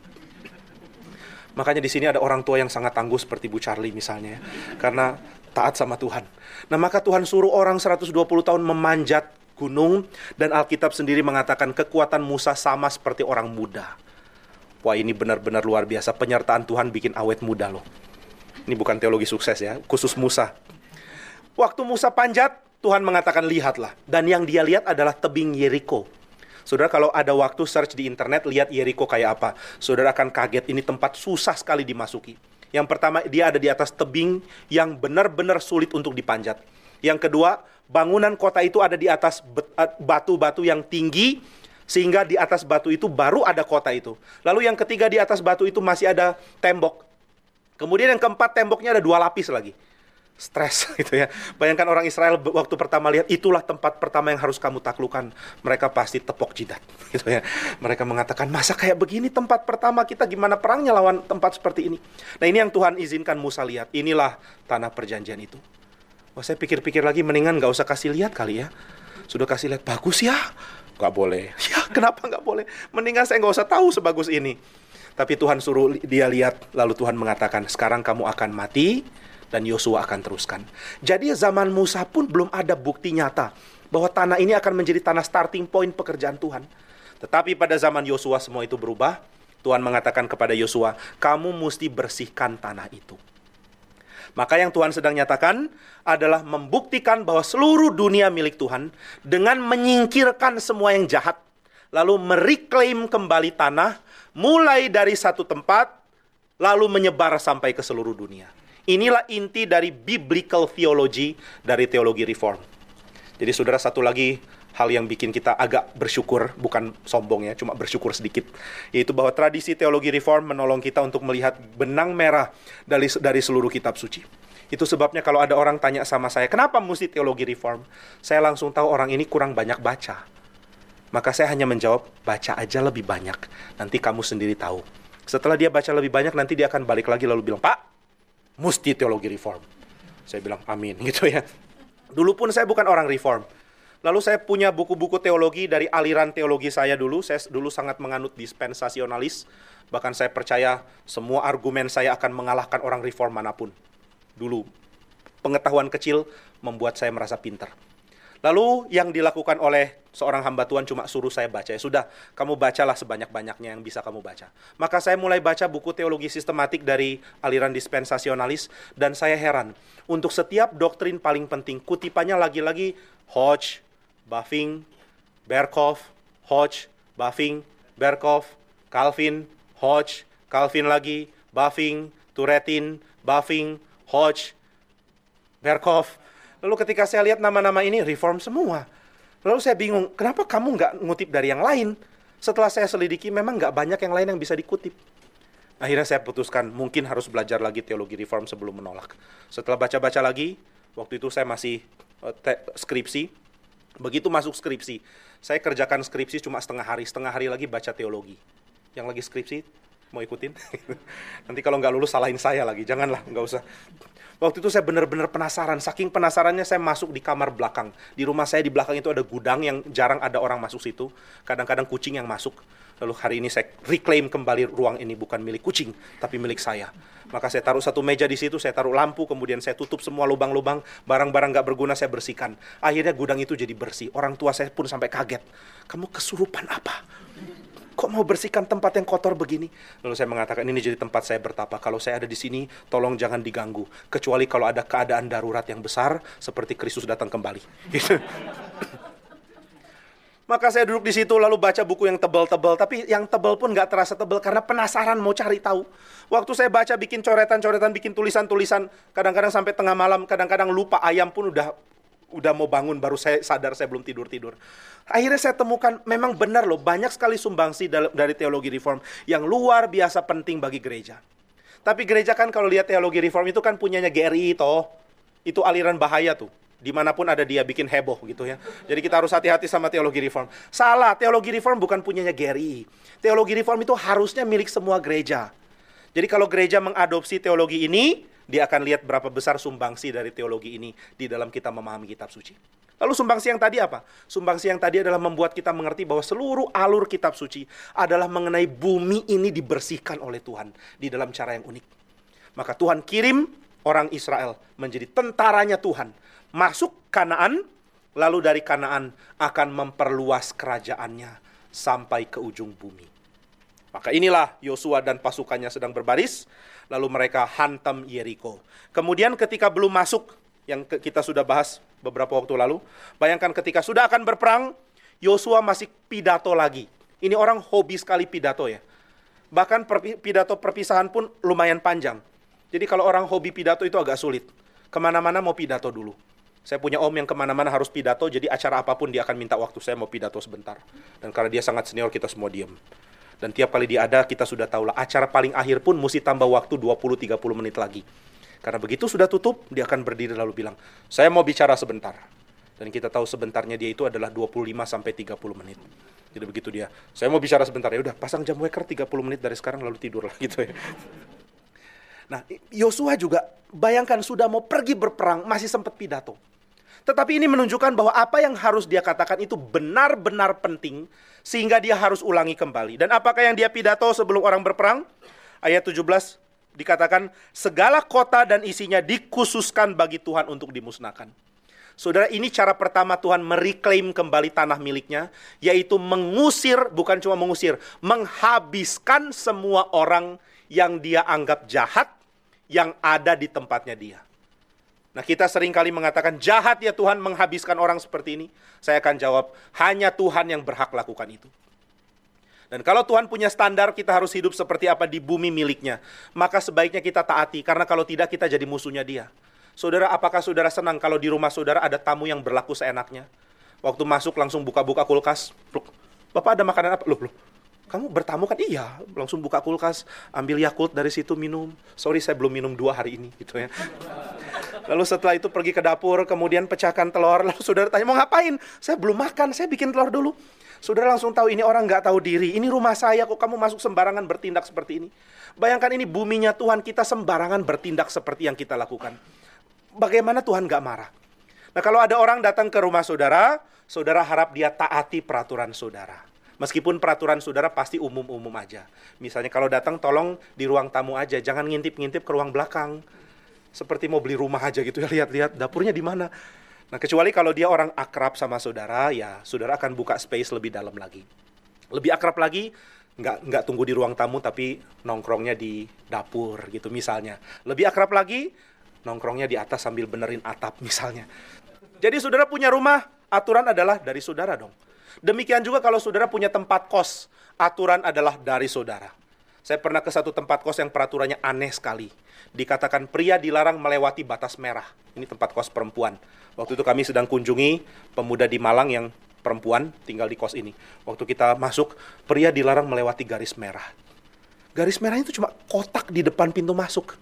Makanya di sini ada orang tua yang sangat tangguh seperti Bu Charlie misalnya ya, karena taat sama Tuhan. Nah maka Tuhan suruh orang seratus dua puluh tahun memanjat gunung, dan Alkitab sendiri mengatakan kekuatan Musa sama seperti orang muda. Wah, ini benar-benar luar biasa, penyertaan Tuhan bikin awet muda loh. Ini bukan teologi sukses ya, khusus Musa. Waktu Musa panjat, Tuhan mengatakan lihatlah, dan yang dia lihat adalah tebing Yeriko. Saudara kalau ada waktu search di internet, lihat Yeriko kayak apa, saudara akan kaget, ini tempat susah sekali dimasuki. Yang pertama, dia ada di atas tebing yang benar-benar sulit untuk dipanjat. Yang kedua, bangunan kota itu ada di atas batu-batu yang tinggi, sehingga di atas batu itu baru ada kota itu. Lalu yang ketiga, di atas batu itu masih ada tembok. Kemudian yang keempat, temboknya ada dua lapis lagi. Stres gitu ya. Bayangkan orang Israel waktu pertama lihat, itulah tempat pertama yang harus kamu taklukkan. Mereka pasti tepok jidat gitu ya. Mereka mengatakan, masa kayak begini tempat pertama kita, gimana perangnya lawan tempat seperti ini? Nah ini yang Tuhan izinkan Musa lihat. Inilah tanah perjanjian itu. Wah, saya pikir-pikir lagi, mendingan gak usah kasih lihat kali ya. Sudah kasih lihat, bagus ya? Gak boleh. Ya kenapa gak boleh? Mendingan saya gak usah tahu sebagus ini. Tapi Tuhan suruh dia lihat, lalu Tuhan mengatakan, sekarang kamu akan mati, dan Yosua akan teruskan. Jadi zaman Musa pun belum ada bukti nyata bahwa tanah ini akan menjadi tanah starting point pekerjaan Tuhan. Tetapi pada zaman Yosua semua itu berubah. Tuhan mengatakan kepada Yosua, kamu mesti bersihkan tanah itu. Maka yang Tuhan sedang nyatakan adalah membuktikan bahwa seluruh dunia milik Tuhan dengan menyingkirkan semua yang jahat, lalu mereklaim kembali tanah, mulai dari satu tempat, lalu menyebar sampai ke seluruh dunia. Inilah inti dari biblical theology, dari teologi reform. Jadi saudara, satu lagi hal yang bikin kita agak bersyukur, bukan sombong ya, cuma bersyukur sedikit, yaitu bahwa tradisi teologi reform menolong kita untuk melihat benang merah dari, dari seluruh kitab suci. Itu sebabnya kalau ada orang tanya sama saya, kenapa mesti teologi reform? Saya langsung tahu orang ini kurang banyak baca. Maka saya hanya menjawab, baca aja lebih banyak, nanti kamu sendiri tahu. Setelah dia baca lebih banyak, nanti dia akan balik lagi lalu bilang, Pak, mesti teologi reform. Saya bilang, amin, gitu ya. Dulu pun saya bukan orang reform. Lalu saya punya buku-buku teologi dari aliran teologi saya dulu. Saya dulu sangat menganut dispensasionalis. Bahkan saya percaya semua argumen saya akan mengalahkan orang reform manapun. Dulu, pengetahuan kecil membuat saya merasa pintar. Lalu yang dilakukan oleh seorang hamba Tuhan cuma suruh saya baca. Ya sudah, kamu bacalah sebanyak-banyaknya yang bisa kamu baca. Maka saya mulai baca buku teologi sistematik dari aliran dispensasionalis. Dan saya heran, untuk setiap doktrin paling penting, kutipannya lagi-lagi Hodge, Bavinck, Berkhof, Hodge, Bavinck, Berkhof, Calvin, Hodge, Calvin lagi, Bavinck, Turretin, Bavinck, Hodge, Berkhof. Lalu ketika saya lihat nama-nama ini, reform semua. Lalu saya bingung, kenapa kamu nggak ngutip dari yang lain? Setelah saya selidiki, memang nggak banyak yang lain yang bisa dikutip. Akhirnya saya putuskan, mungkin harus belajar lagi teologi reform sebelum menolak. Setelah baca-baca lagi, waktu itu saya masih uh, te- skripsi. Begitu masuk skripsi, saya kerjakan skripsi cuma setengah hari. Setengah hari lagi baca teologi. Yang lagi skripsi, mau ikutin? Nanti kalau nggak lulus, salahin saya lagi. Janganlah, nggak usah. Waktu itu saya benar-benar penasaran. Saking penasarannya saya masuk di kamar belakang. Di rumah saya di belakang itu ada gudang yang jarang ada orang masuk situ. Kadang-kadang kucing yang masuk. Lalu hari ini saya reclaim kembali ruang ini, bukan milik kucing, tapi milik saya. Maka saya taruh satu meja di situ, saya taruh lampu, kemudian saya tutup semua lubang-lubang, barang-barang nggak berguna saya bersihkan. Akhirnya gudang itu jadi bersih. Orang tua saya pun sampai kaget. Kamu kesurupan apa? Kok mau bersihkan tempat yang kotor begini? Lalu saya mengatakan, ini jadi tempat saya bertapa. Kalau saya ada di sini, tolong jangan diganggu. Kecuali kalau ada keadaan darurat yang besar, seperti Kristus datang kembali. Gitu. Maka saya duduk di situ, lalu baca buku yang tebal-tebal. Tapi yang tebal pun nggak terasa tebal, karena penasaran mau cari tahu. Waktu saya baca, bikin coretan-coretan, bikin tulisan-tulisan. Kadang-kadang sampai tengah malam, kadang-kadang lupa, ayam pun udah udah mau bangun, baru saya sadar saya belum tidur-tidur. Akhirnya saya temukan, memang benar loh, banyak sekali sumbangsi dari teologi reform yang luar biasa penting bagi gereja. Tapi gereja kan kalau lihat teologi reform itu kan punyanya G R I toh. Itu aliran bahaya tuh. Dimanapun ada dia bikin heboh gitu ya. Jadi kita harus hati-hati sama teologi reform. Salah, teologi reform bukan punyanya G R I. Teologi reform itu harusnya milik semua gereja. Jadi kalau gereja mengadopsi teologi ini, dia akan lihat berapa besar sumbangsi dari teologi ini di dalam kita memahami kitab suci. Lalu sumbangsi yang tadi apa? Sumbangsi yang tadi adalah membuat kita mengerti bahwa seluruh alur kitab suci adalah mengenai bumi ini dibersihkan oleh Tuhan di dalam cara yang unik. Maka Tuhan kirim orang Israel menjadi tentaranya Tuhan, masuk Kanaan, lalu dari Kanaan akan memperluas kerajaannya sampai ke ujung bumi. Maka inilah Yosua dan pasukannya sedang berbaris, lalu mereka hantam Yeriko. Kemudian ketika belum masuk, yang kita sudah bahas beberapa waktu lalu, bayangkan ketika sudah akan berperang, Yosua masih pidato lagi. Ini orang hobi sekali pidato ya. Bahkan pidato perpisahan pun lumayan panjang. Jadi kalau orang hobi pidato itu agak sulit. Kemana-mana mau pidato dulu. Saya punya om yang kemana-mana harus pidato, jadi acara apapun dia akan minta waktu, saya mau pidato sebentar. Dan karena dia sangat senior, kita semua diam. Dan tiap kali dia ada, kita sudah tahulah acara paling akhir pun mesti tambah waktu dua puluh sampai tiga puluh menit lagi. Karena begitu sudah tutup, dia akan berdiri lalu bilang, saya mau bicara sebentar. Dan kita tahu sebentarnya dia itu adalah dua puluh lima sampai tiga puluh menit. Jadi begitu dia, saya mau bicara sebentar, ya udah pasang jam waker tiga puluh menit dari sekarang lalu tidurlah gitu ya. Nah, Yosua juga bayangkan sudah mau pergi berperang, masih sempat pidato. Tetapi ini menunjukkan bahwa apa yang harus dia katakan itu benar-benar penting, sehingga dia harus ulangi kembali. Dan apakah yang dia pidato sebelum orang berperang? Ayat tujuh belas dikatakan, segala kota dan isinya dikhususkan bagi Tuhan untuk dimusnahkan. Saudara, ini cara pertama Tuhan mereklaim kembali tanah miliknya, yaitu mengusir, bukan cuma mengusir, menghabiskan semua orang yang dia anggap jahat, yang ada di tempatnya dia. Nah, kita sering kali mengatakan, jahat ya Tuhan menghabiskan orang seperti ini. Saya akan jawab, hanya Tuhan yang berhak lakukan itu. Dan kalau Tuhan punya standar, kita harus hidup seperti apa di bumi miliknya, maka sebaiknya kita taati, karena kalau tidak kita jadi musuhnya dia. Saudara, apakah saudara senang kalau di rumah saudara ada tamu yang berlaku seenaknya? Waktu masuk langsung buka-buka kulkas. Loh, Bapak ada makanan apa? Loh, loh, kamu bertamu kan? Iya, langsung buka kulkas, ambil Yakult dari situ minum. Sorry, saya belum minum dua hari ini, gitu ya. Lalu setelah itu pergi ke dapur, kemudian pecahkan telur. Lalu saudara tanya, mau ngapain? Saya belum makan, saya bikin telur dulu. Saudara langsung tahu ini orang nggak tahu diri. Ini rumah saya, kok kamu masuk sembarangan bertindak seperti ini? Bayangkan ini buminya Tuhan, kita sembarangan bertindak seperti yang kita lakukan. Bagaimana Tuhan nggak marah? Nah, kalau ada orang datang ke rumah saudara, saudara harap dia taati peraturan saudara. Meskipun peraturan saudara pasti umum-umum aja. Misalnya kalau datang tolong di ruang tamu aja, jangan ngintip-ngintip ke ruang belakang. Seperti mau beli rumah aja gitu ya, lihat-lihat dapurnya di mana. Nah, kecuali kalau dia orang akrab sama saudara, ya saudara akan buka space lebih dalam lagi. Lebih akrab lagi, nggak, nggak tunggu di ruang tamu, tapi nongkrongnya di dapur gitu misalnya. Lebih akrab lagi, nongkrongnya di atas sambil benerin atap misalnya. Jadi saudara punya rumah, aturan adalah dari saudara dong. Demikian juga kalau saudara punya tempat kos, aturan adalah dari saudara. Saya pernah ke satu tempat kos yang peraturannya aneh sekali. Dikatakan pria dilarang melewati batas merah. Ini tempat kos perempuan. Waktu itu kami sedang kunjungi pemuda di Malang yang perempuan tinggal di kos ini. Waktu kita masuk, pria dilarang melewati garis merah. Garis merahnya itu cuma kotak di depan pintu masuk.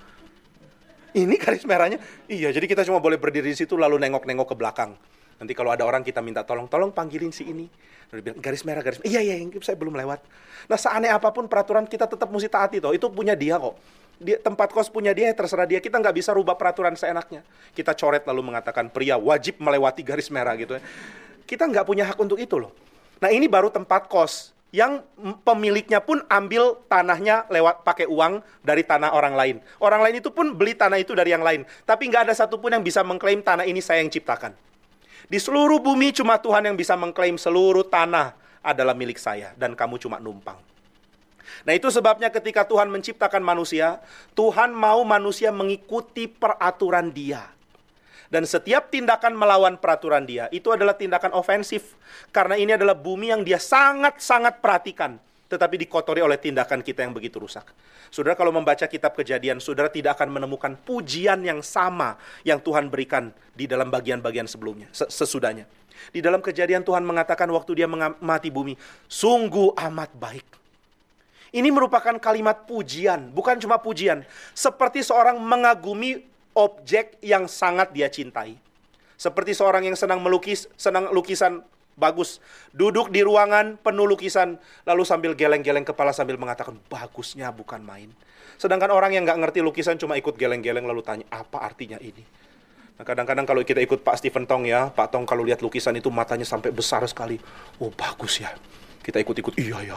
Ini garis merahnya, iya, jadi kita cuma boleh berdiri di situ lalu nengok-nengok ke belakang. Nanti kalau ada orang kita minta tolong, tolong panggilin si ini. Lalu bilang, garis merah, garis merah. Iya, iya, saya belum lewat. Nah, seaneh apapun peraturan kita tetap mesti taati toh. Itu punya dia kok. Dia, tempat kos punya dia, terserah dia. Kita nggak bisa rubah peraturan seenaknya. Kita coret lalu mengatakan pria wajib melewati garis merah gitu ya. Kita nggak punya hak untuk itu loh. Nah, ini baru tempat kos yang pemiliknya pun ambil tanahnya lewat pakai uang dari tanah orang lain. Orang lain itu pun beli tanah itu dari yang lain. Tapi nggak ada satupun yang bisa mengklaim tanah ini saya yang ciptakan. Di seluruh bumi cuma Tuhan yang bisa mengklaim seluruh tanah adalah milik saya. Dan kamu cuma numpang. Nah, itu sebabnya ketika Tuhan menciptakan manusia, Tuhan mau manusia mengikuti peraturan Dia. Dan setiap tindakan melawan peraturan Dia, itu adalah tindakan ofensif. Karena ini adalah bumi yang Dia sangat-sangat perhatikan. Tetapi dikotori oleh tindakan kita yang begitu rusak. Saudara, kalau membaca kitab Kejadian, saudara tidak akan menemukan pujian yang sama yang Tuhan berikan di dalam bagian-bagian sebelumnya, sesudahnya. Di dalam Kejadian Tuhan mengatakan waktu Dia mengamati bumi, sungguh amat baik. Ini merupakan kalimat pujian, bukan cuma pujian. Seperti seorang mengagumi objek yang sangat dia cintai. Seperti seorang yang senang melukis, senang lukisan bagus. Duduk di ruangan penuh lukisan, lalu sambil geleng-geleng kepala sambil mengatakan, bagusnya bukan main. Sedangkan orang yang gak ngerti lukisan cuma ikut geleng-geleng lalu tanya, apa artinya ini? Nah, kadang-kadang kalau kita ikut Pak Stephen Tong ya, Pak Tong kalau lihat lukisan itu matanya sampai besar sekali. Oh, bagus ya. Kita ikut-ikut, iya ya.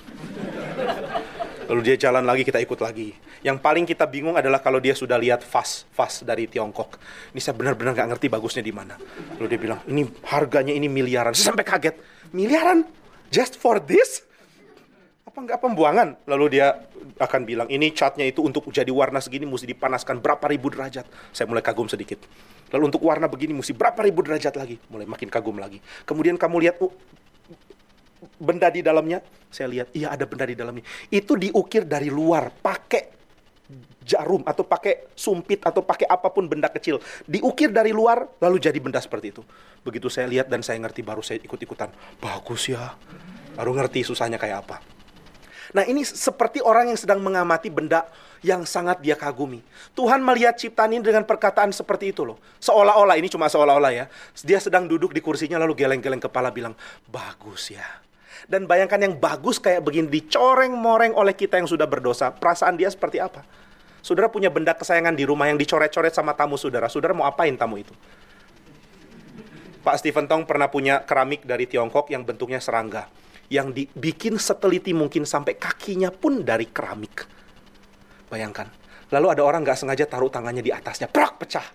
Lalu dia jalan lagi, kita ikut lagi. Yang paling kita bingung adalah kalau dia sudah lihat vas, vas dari Tiongkok. Ini saya benar-benar gak ngerti bagusnya di mana. Lalu dia bilang, ini harganya ini miliaran. Saya sampai kaget. Miliaran? Just for this? Apa nggak pembuangan? Lalu dia akan bilang, ini catnya itu untuk jadi warna segini mesti dipanaskan berapa ribu derajat. Saya mulai kagum sedikit. Lalu untuk warna begini mesti berapa ribu derajat lagi. Mulai makin kagum lagi. Kemudian kamu lihat, oh, benda di dalamnya, saya lihat, iya ada benda di dalamnya. Itu diukir dari luar, pakai jarum, atau pakai sumpit, atau pakai apapun benda kecil. Diukir dari luar, lalu jadi benda seperti itu. Begitu saya lihat dan saya ngerti, baru saya ikut-ikutan. Bagus ya. Baru ngerti susahnya kayak apa. Nah, ini seperti orang yang sedang mengamati benda yang sangat dia kagumi. Tuhan melihat ciptaan ini dengan perkataan seperti itu loh. Seolah-olah, ini cuma seolah-olah ya. Dia sedang duduk di kursinya lalu geleng-geleng kepala bilang, bagus ya. Dan bayangkan yang bagus kayak begini dicoreng-moreng oleh kita yang sudah berdosa. Perasaan dia seperti apa? Saudara punya benda kesayangan di rumah yang dicoret-coret sama tamu saudara. Saudara mau apain tamu itu? Pak Stephen Tong pernah punya keramik dari Tiongkok yang bentuknya serangga, yang dibikin seteliti mungkin sampai kakinya pun dari keramik. Bayangkan. Lalu ada orang nggak sengaja taruh tangannya di atasnya, prak, pecah.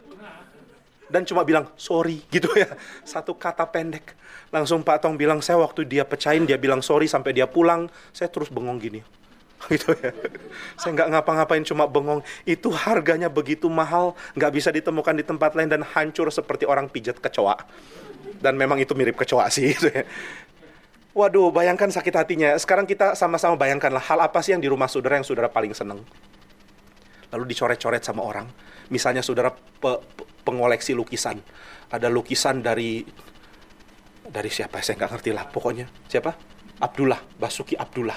Dan cuma bilang, sorry, gitu ya. Satu kata pendek. Langsung Pak Tong bilang, saya waktu dia pecahin, dia bilang sorry sampai dia pulang, saya terus bengong gini. Gitu ya. Saya nggak ngapa-ngapain, cuma bengong. Itu harganya begitu mahal, nggak bisa ditemukan di tempat lain dan hancur seperti orang pijat kecoa. Dan memang itu mirip kecoa sih. Gitu ya. Waduh, bayangkan sakit hatinya. Sekarang kita sama-sama bayangkanlah hal apa sih yang di rumah saudara yang saudara paling seneng. Lalu dicoret-coret sama orang. Misalnya saudara pe- pengoleksi lukisan. Ada lukisan dari dari siapa? Saya nggak ngerti lah. Pokoknya siapa? Abdullah, Basuki Abdullah.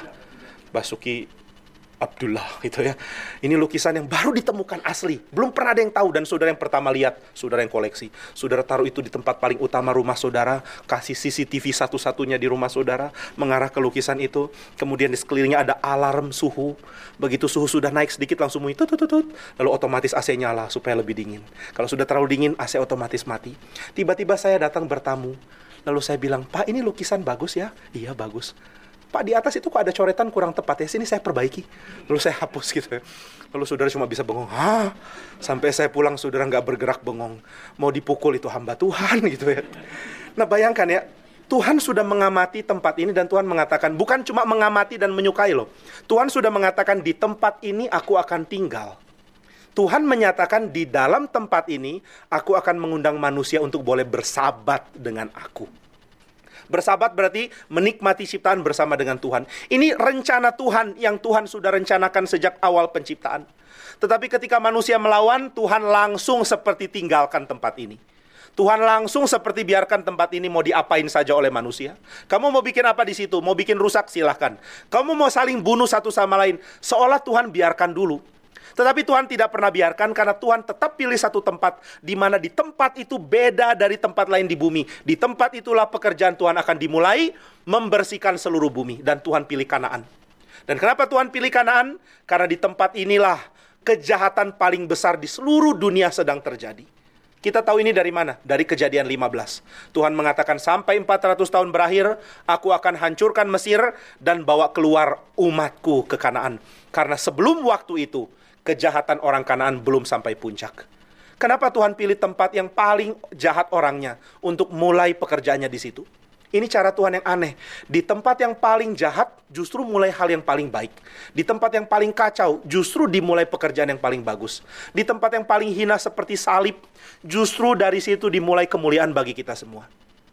Basuki Abdullah gitu ya. Ini lukisan yang baru ditemukan asli. Belum pernah ada yang tahu dan saudara yang pertama lihat, saudara yang koleksi. Saudara taruh itu di tempat paling utama rumah saudara, kasih C C T V satu-satunya di rumah saudara, mengarah ke lukisan itu. Kemudian di sekelilingnya ada alarm suhu. Begitu suhu sudah naik sedikit langsung bunyi tut tut tut. Lalu otomatis A C nyala supaya lebih dingin. Kalau sudah terlalu dingin, A C otomatis mati. Tiba-tiba saya datang bertamu. Lalu saya bilang, "Pak, ini lukisan bagus ya?" "Iya, bagus." "Pak, di atas itu kok ada coretan kurang tepat ya, sini saya perbaiki." Lalu saya hapus gitu ya. Lalu saudara cuma bisa bengong. Hah? Sampai saya pulang saudara nggak bergerak bengong. Mau dipukul itu hamba Tuhan gitu ya. Nah bayangkan ya, Tuhan sudah mengamati tempat ini dan Tuhan mengatakan, bukan cuma mengamati dan menyukai loh. Tuhan sudah mengatakan di tempat ini aku akan tinggal. Tuhan menyatakan di dalam tempat ini aku akan mengundang manusia untuk boleh bersahabat dengan aku. Bersahabat berarti menikmati ciptaan bersama dengan Tuhan. Ini rencana Tuhan yang Tuhan sudah rencanakan sejak awal penciptaan. Tetapi ketika manusia melawan, Tuhan langsung seperti tinggalkan tempat ini. Tuhan langsung seperti biarkan tempat ini mau diapain saja oleh manusia. Kamu mau bikin apa di situ? Mau bikin rusak? Silahkan. Kamu mau saling bunuh satu sama lain? Seolah Tuhan biarkan dulu. Tetapi Tuhan tidak pernah biarkan karena Tuhan tetap pilih satu tempat di mana di tempat itu beda dari tempat lain di bumi. Di tempat itulah pekerjaan Tuhan akan dimulai, membersihkan seluruh bumi. Dan Tuhan pilih Kanaan. Dan kenapa Tuhan pilih Kanaan? Karena di tempat inilah kejahatan paling besar di seluruh dunia sedang terjadi. Kita tahu ini dari mana? Dari Kejadian lima belas. Tuhan mengatakan sampai empat ratus tahun berakhir, aku akan hancurkan Mesir dan bawa keluar umatku ke Kanaan. Karena sebelum waktu itu, kejahatan orang Kanaan belum sampai puncak. Kenapa Tuhan pilih tempat yang paling jahat orangnya untuk mulai pekerjaannya di situ? Ini cara Tuhan yang aneh. Di tempat yang paling jahat, justru mulai hal yang paling baik. Di tempat yang paling kacau, justru dimulai pekerjaan yang paling bagus. Di tempat yang paling hina seperti salib, justru dari situ dimulai kemuliaan bagi kita semua.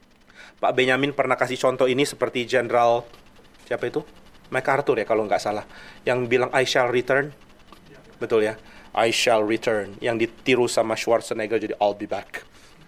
Pak Benyamin pernah kasih contoh ini seperti Jenderal, siapa itu? MacArthur ya kalau nggak salah. Yang bilang, I shall return. Betul ya? I shall return. Yang ditiru sama Schwarzenegger jadi I'll be back.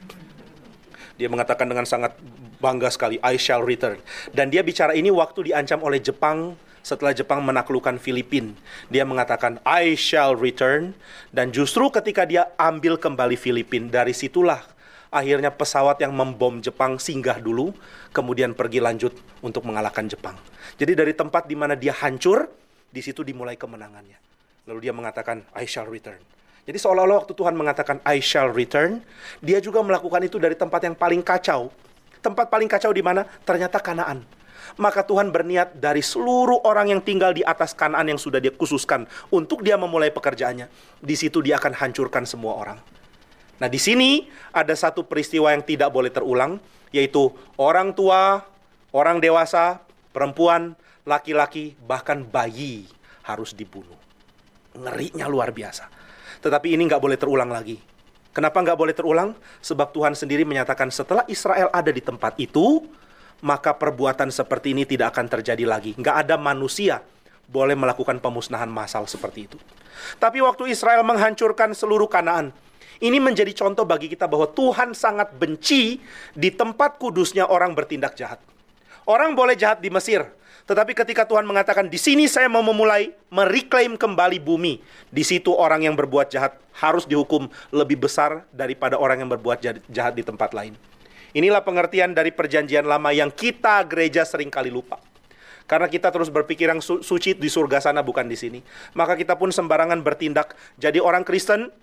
Dia mengatakan dengan sangat bangga sekali, I shall return. Dan dia bicara ini waktu diancam oleh Jepang setelah Jepang menaklukkan Filipina. Dia mengatakan, I shall return. Dan justru ketika dia ambil kembali Filipina, dari situlah akhirnya pesawat yang membom Jepang singgah dulu, kemudian pergi lanjut untuk mengalahkan Jepang. Jadi dari tempat di mana dia hancur, di situ dimulai kemenangannya. Lalu dia mengatakan, I shall return. Jadi seolah-olah waktu Tuhan mengatakan, I shall return, dia juga melakukan itu dari tempat yang paling kacau. Tempat paling kacau di mana? Ternyata Kanaan. Maka Tuhan berniat dari seluruh orang yang tinggal di atas Kanaan yang sudah dia khususkan untuk dia memulai pekerjaannya. Di situ dia akan hancurkan semua orang. Nah di sini ada satu peristiwa yang tidak boleh terulang, yaitu orang tua, orang dewasa, perempuan, laki-laki, bahkan bayi harus dibunuh. Ngerinya luar biasa. Tetapi ini nggak boleh terulang lagi. Kenapa nggak boleh terulang? Sebab Tuhan sendiri menyatakan setelah Israel ada di tempat itu, maka perbuatan seperti ini tidak akan terjadi lagi. Nggak ada manusia boleh melakukan pemusnahan massal seperti itu. Tapi waktu Israel menghancurkan seluruh Kanaan, ini menjadi contoh bagi kita bahwa Tuhan sangat benci di tempat kudusnya orang bertindak jahat. Orang boleh jahat di Mesir, tetapi ketika Tuhan mengatakan, di sini saya mau memulai mereclaim kembali bumi, di situ orang yang berbuat jahat harus dihukum lebih besar daripada orang yang berbuat jahat di tempat lain. Inilah pengertian dari perjanjian lama yang kita gereja sering kali lupa. Karena kita terus berpikir yang su- suci di surga sana bukan di sini. Maka kita pun sembarangan bertindak. Jadi orang Kristen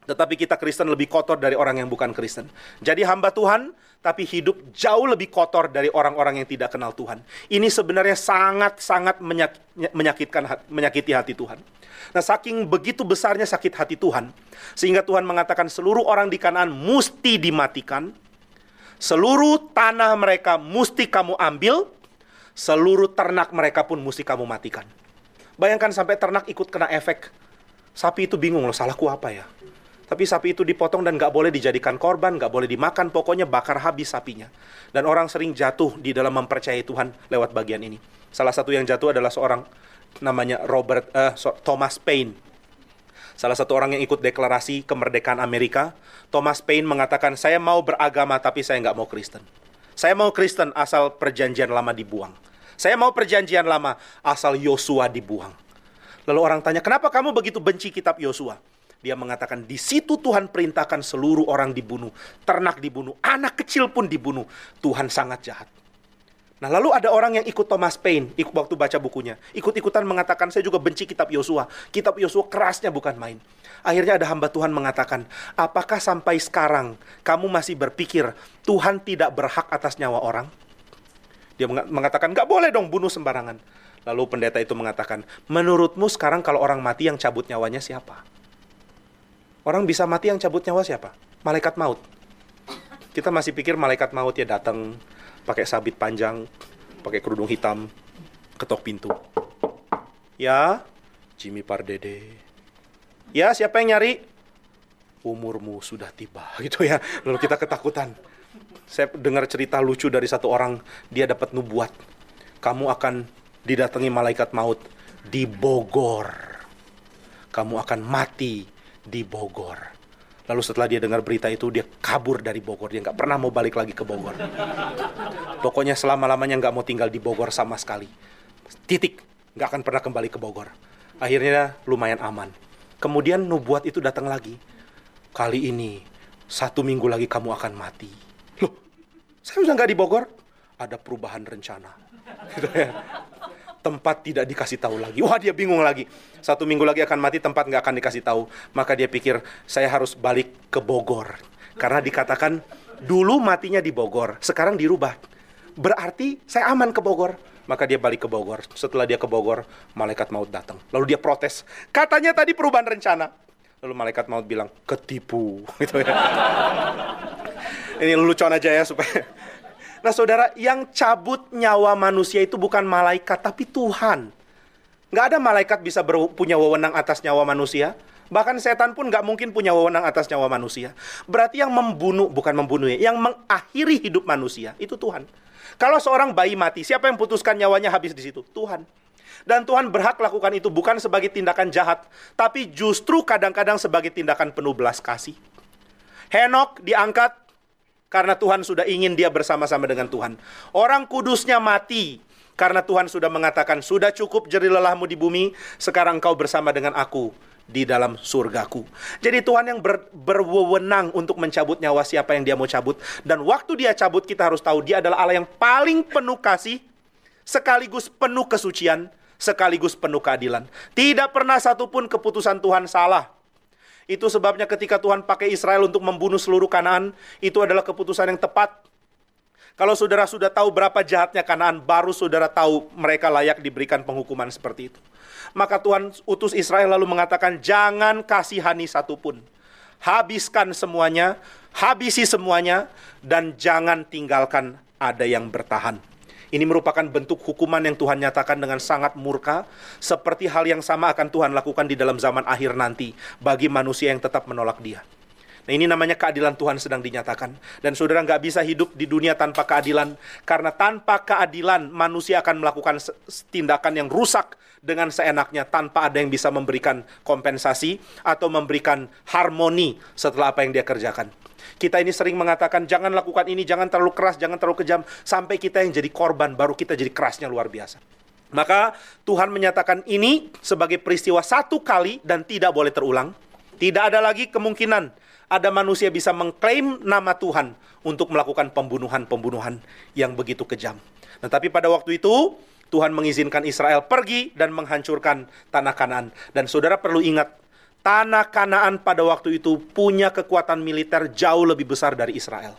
Tetapi kita Kristen lebih kotor dari orang yang bukan Kristen. Jadi hamba Tuhan, tapi hidup jauh lebih kotor dari orang-orang yang tidak kenal Tuhan. Ini sebenarnya sangat-sangat menyak- menyakitkan, menyakiti hati Tuhan. Nah, saking begitu besarnya sakit hati Tuhan, sehingga Tuhan mengatakan seluruh orang di Kanaan mesti dimatikan, seluruh tanah mereka mesti kamu ambil, seluruh ternak mereka pun mesti kamu matikan. Bayangkan sampai ternak ikut kena efek. Sapi itu bingung, loh, salahku apa ya? Tapi sapi itu dipotong dan gak boleh dijadikan korban, gak boleh dimakan, pokoknya bakar habis sapinya. Dan orang sering jatuh di dalam mempercayai Tuhan lewat bagian ini. Salah satu yang jatuh adalah seorang namanya Robert uh, Thomas Paine. Salah satu orang yang ikut deklarasi kemerdekaan Amerika. Thomas Paine mengatakan, saya mau beragama tapi saya gak mau Kristen. Saya mau Kristen asal perjanjian lama dibuang. Saya mau perjanjian lama asal Yosua dibuang. Lalu orang tanya, kenapa kamu begitu benci kitab Yosua? Dia mengatakan, di situ Tuhan perintahkan seluruh orang dibunuh, ternak dibunuh, anak kecil pun dibunuh. Tuhan sangat jahat. Nah, lalu ada orang yang ikut Thomas Paine, ikut waktu baca bukunya, ikut-ikutan mengatakan, saya juga benci kitab Yosua. Kitab Yosua kerasnya bukan main. Akhirnya ada hamba Tuhan mengatakan, apakah sampai sekarang kamu masih berpikir Tuhan tidak berhak atas nyawa orang? Dia mengatakan, gak boleh dong bunuh sembarangan. Lalu pendeta itu mengatakan, menurutmu sekarang kalau orang mati yang cabut nyawanya siapa? Orang bisa mati yang cabut nyawa siapa? Malaikat maut. Kita masih pikir malaikat maut ya datang pakai sabit panjang, pakai kerudung hitam, ketok pintu. Ya, Jimmy Pardede. Ya, siapa yang nyari? Umurmu sudah tiba, gitu ya. Lalu kita ketakutan. Saya dengar cerita lucu dari satu orang, dia dapat nubuat. Kamu akan didatangi malaikat maut di Bogor. Kamu akan mati di Bogor. Lalu setelah dia dengar berita itu, dia kabur dari Bogor. Dia gak pernah mau balik lagi ke Bogor. Pokoknya selama-lamanya gak mau tinggal di Bogor sama sekali. Titik. Gak akan pernah kembali ke Bogor. Akhirnya lumayan aman. Kemudian nubuat itu datang lagi. Kali ini, satu minggu lagi kamu akan mati. Loh, saya udah gak di Bogor. Ada perubahan rencana. Gitu ya. Tempat tidak dikasih tahu lagi. Wah, dia bingung lagi. Satu minggu lagi akan mati, tempat nggak akan dikasih tahu. Maka dia pikir, saya harus balik ke Bogor. Karena dikatakan, dulu matinya di Bogor, sekarang dirubah. Berarti saya aman ke Bogor. Maka dia balik ke Bogor. Setelah dia ke Bogor, malaikat maut datang. Lalu dia protes. Katanya tadi perubahan rencana. Lalu malaikat maut bilang, ketipu. Gitu ya. Ini lucuan aja ya supaya... Nah saudara, yang cabut nyawa manusia itu bukan malaikat, tapi Tuhan. Gak ada malaikat bisa ber- punya wewenang atas nyawa manusia. Bahkan setan pun gak mungkin punya wewenang atas nyawa manusia. Berarti yang membunuh, bukan membunuh ya, yang mengakhiri hidup manusia, itu Tuhan. Kalau seorang bayi mati, siapa yang putuskan nyawanya habis di situ? Tuhan. Dan Tuhan berhak lakukan itu bukan sebagai tindakan jahat, tapi justru kadang-kadang sebagai tindakan penuh belas kasih. Henok diangkat karena Tuhan sudah ingin dia bersama-sama dengan Tuhan. Orang kudusnya mati karena Tuhan sudah mengatakan, sudah cukup jerih lelahmu di bumi, sekarang kau bersama dengan aku di dalam surgaku. Jadi Tuhan yang ber, berwenang untuk mencabut nyawa siapa yang dia mau cabut. Dan waktu dia cabut, kita harus tahu dia adalah Allah yang paling penuh kasih, sekaligus penuh kesucian, sekaligus penuh keadilan. Tidak pernah satupun keputusan Tuhan salah. Itu sebabnya ketika Tuhan pakai Israel untuk membunuh seluruh Kanaan, itu adalah keputusan yang tepat. Kalau saudara sudah tahu berapa jahatnya Kanaan, baru saudara tahu mereka layak diberikan penghukuman seperti itu. Maka Tuhan utus Israel lalu mengatakan, jangan kasihani satupun. Habiskan semuanya, habisi semuanya, dan jangan tinggalkan ada yang bertahan. Ini merupakan bentuk hukuman yang Tuhan nyatakan dengan sangat murka, seperti hal yang sama akan Tuhan lakukan di dalam zaman akhir nanti bagi manusia yang tetap menolak Dia. Nah, ini namanya keadilan Tuhan sedang dinyatakan. Dan saudara nggak bisa hidup di dunia tanpa keadilan, karena tanpa keadilan manusia akan melakukan tindakan yang rusak dengan seenaknya tanpa ada yang bisa memberikan kompensasi atau memberikan harmoni setelah apa yang dia kerjakan. Kita ini sering mengatakan, jangan lakukan ini, jangan terlalu keras, jangan terlalu kejam. Sampai kita yang jadi korban, baru kita jadi kerasnya luar biasa. Maka Tuhan menyatakan ini sebagai peristiwa satu kali dan tidak boleh terulang. Tidak ada lagi kemungkinan ada manusia bisa mengklaim nama Tuhan untuk melakukan pembunuhan-pembunuhan yang begitu kejam. Nah, tapi pada waktu itu, Tuhan mengizinkan Israel pergi dan menghancurkan tanah Kanaan. Dan saudara perlu ingat, Tanah Kanaan pada waktu itu punya kekuatan militer jauh lebih besar dari Israel.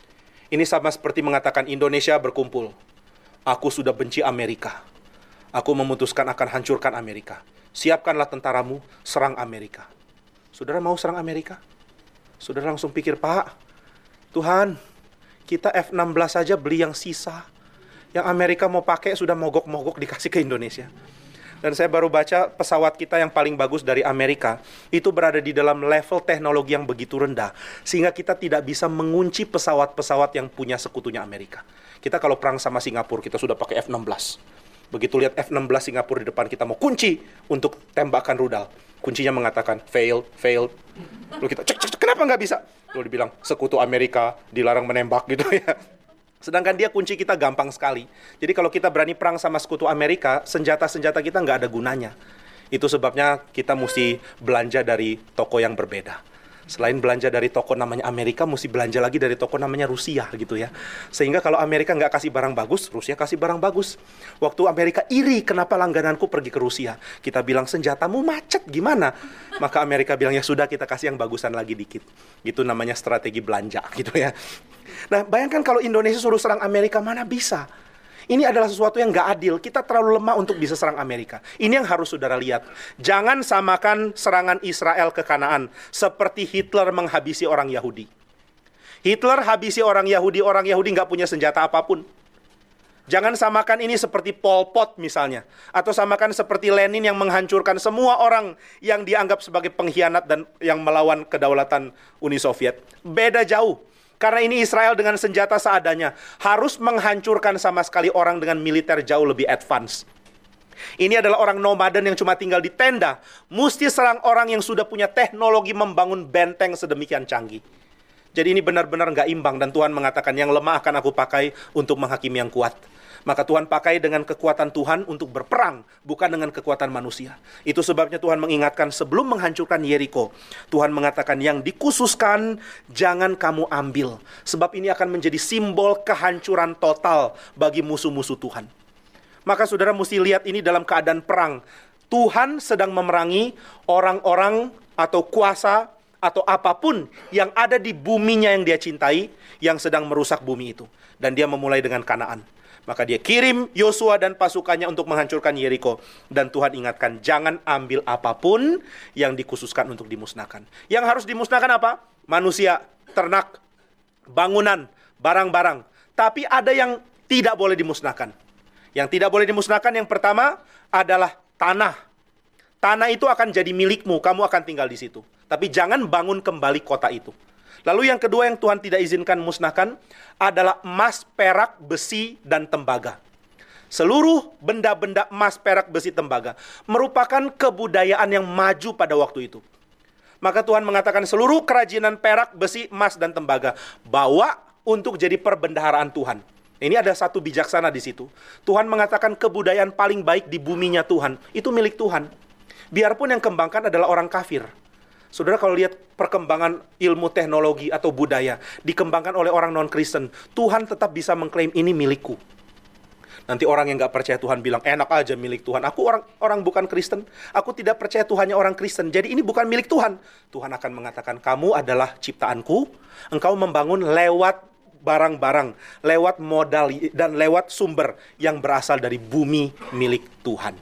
Ini sama seperti mengatakan Indonesia berkumpul. Aku sudah benci Amerika. Aku memutuskan akan hancurkan Amerika. Siapkanlah tentaramu, serang Amerika. Saudara mau serang Amerika? Saudara langsung pikir, Pak, Tuhan, kita F enam belas saja beli yang sisa. Yang Amerika mau pakai sudah mogok-mogok dikasih ke Indonesia. Dan saya baru baca pesawat kita yang paling bagus dari Amerika itu berada di dalam level teknologi yang begitu rendah sehingga kita tidak bisa mengunci pesawat-pesawat yang punya sekutunya Amerika. Kita kalau perang sama Singapura kita sudah pakai F enam belas. Begitu lihat F enam belas Singapura di depan kita mau kunci untuk tembakan rudal. Kuncinya mengatakan failed, failed. Lalu kita cek, cek, cek kenapa nggak bisa? Lalu dibilang sekutu Amerika dilarang menembak gitu ya. Sedangkan dia kunci kita gampang sekali. Jadi kalau kita berani perang sama sekutu Amerika, senjata-senjata kita nggak ada gunanya. Itu sebabnya kita mesti belanja dari toko yang berbeda. Selain belanja dari toko namanya Amerika, mesti belanja lagi dari toko namanya Rusia gitu ya. Sehingga kalau Amerika nggak kasih barang bagus, Rusia kasih barang bagus. Waktu Amerika iri, kenapa langgananku pergi ke Rusia? Kita bilang senjatamu macet, gimana? Maka Amerika bilang ya sudah kita kasih yang bagusan lagi dikit. Itu namanya strategi belanja gitu ya. Nah, bayangkan kalau Indonesia suruh serang Amerika, mana bisa? Ini adalah sesuatu yang nggak adil. Kita terlalu lemah untuk bisa serang Amerika. Ini yang harus saudara lihat. Jangan samakan serangan Israel ke Kanaan seperti Hitler menghabisi orang Yahudi. Hitler habisi orang Yahudi, orang Yahudi nggak punya senjata apapun. Jangan samakan ini seperti Pol Pot misalnya. Atau samakan seperti Lenin yang menghancurkan semua orang yang dianggap sebagai pengkhianat dan yang melawan kedaulatan Uni Soviet. Beda jauh. Karena ini Israel dengan senjata seadanya. Harus menghancurkan sama sekali orang dengan militer jauh lebih advance. Ini adalah orang nomaden yang cuma tinggal di tenda. Mesti serang orang yang sudah punya teknologi membangun benteng sedemikian canggih. Jadi ini benar-benar nggak imbang. Dan Tuhan mengatakan yang lemah akan aku pakai untuk menghakimi yang kuat. Maka Tuhan pakai dengan kekuatan Tuhan untuk berperang, bukan dengan kekuatan manusia. Itu sebabnya Tuhan mengingatkan sebelum menghancurkan Yeriko, Tuhan mengatakan yang dikhususkan jangan kamu ambil. Sebab ini akan menjadi simbol kehancuran total bagi musuh-musuh Tuhan. Maka saudara mesti lihat ini dalam keadaan perang. Tuhan sedang memerangi orang-orang atau kuasa atau apapun yang ada di buminya yang dia cintai, yang sedang merusak bumi itu. Dan dia memulai dengan Kanaan. Maka dia kirim Yosua dan pasukannya untuk menghancurkan Yeriko. Dan Tuhan ingatkan, jangan ambil apapun yang dikhususkan untuk dimusnahkan. Yang harus dimusnahkan apa? Manusia, ternak, bangunan, barang-barang. Tapi ada yang tidak boleh dimusnahkan. Yang tidak boleh dimusnahkan yang pertama adalah tanah. Tanah itu akan jadi milikmu, kamu akan tinggal di situ. Tapi jangan bangun kembali kota itu. Lalu yang kedua yang Tuhan tidak izinkan musnahkan adalah emas, perak, besi, dan tembaga. Seluruh benda-benda emas, perak, besi, tembaga merupakan kebudayaan yang maju pada waktu itu. Maka Tuhan mengatakan seluruh kerajinan perak, besi, emas, dan tembaga bawa untuk jadi perbendaharaan Tuhan. Ini ada satu bijaksana di situ. Tuhan mengatakan kebudayaan paling baik di buminya Tuhan itu milik Tuhan. Biarpun yang kembangkan adalah orang kafir. Saudara kalau lihat perkembangan ilmu teknologi atau budaya dikembangkan oleh orang non-Kristen, Tuhan tetap bisa mengklaim ini milikku. Nanti orang yang gak percaya Tuhan bilang, enak aja milik Tuhan. Aku orang orang bukan Kristen, aku tidak percaya Tuhannya orang Kristen, jadi ini bukan milik Tuhan. Tuhan akan mengatakan, kamu adalah ciptaanku, engkau membangun lewat barang-barang, lewat modal dan lewat sumber yang berasal dari bumi milik Tuhan.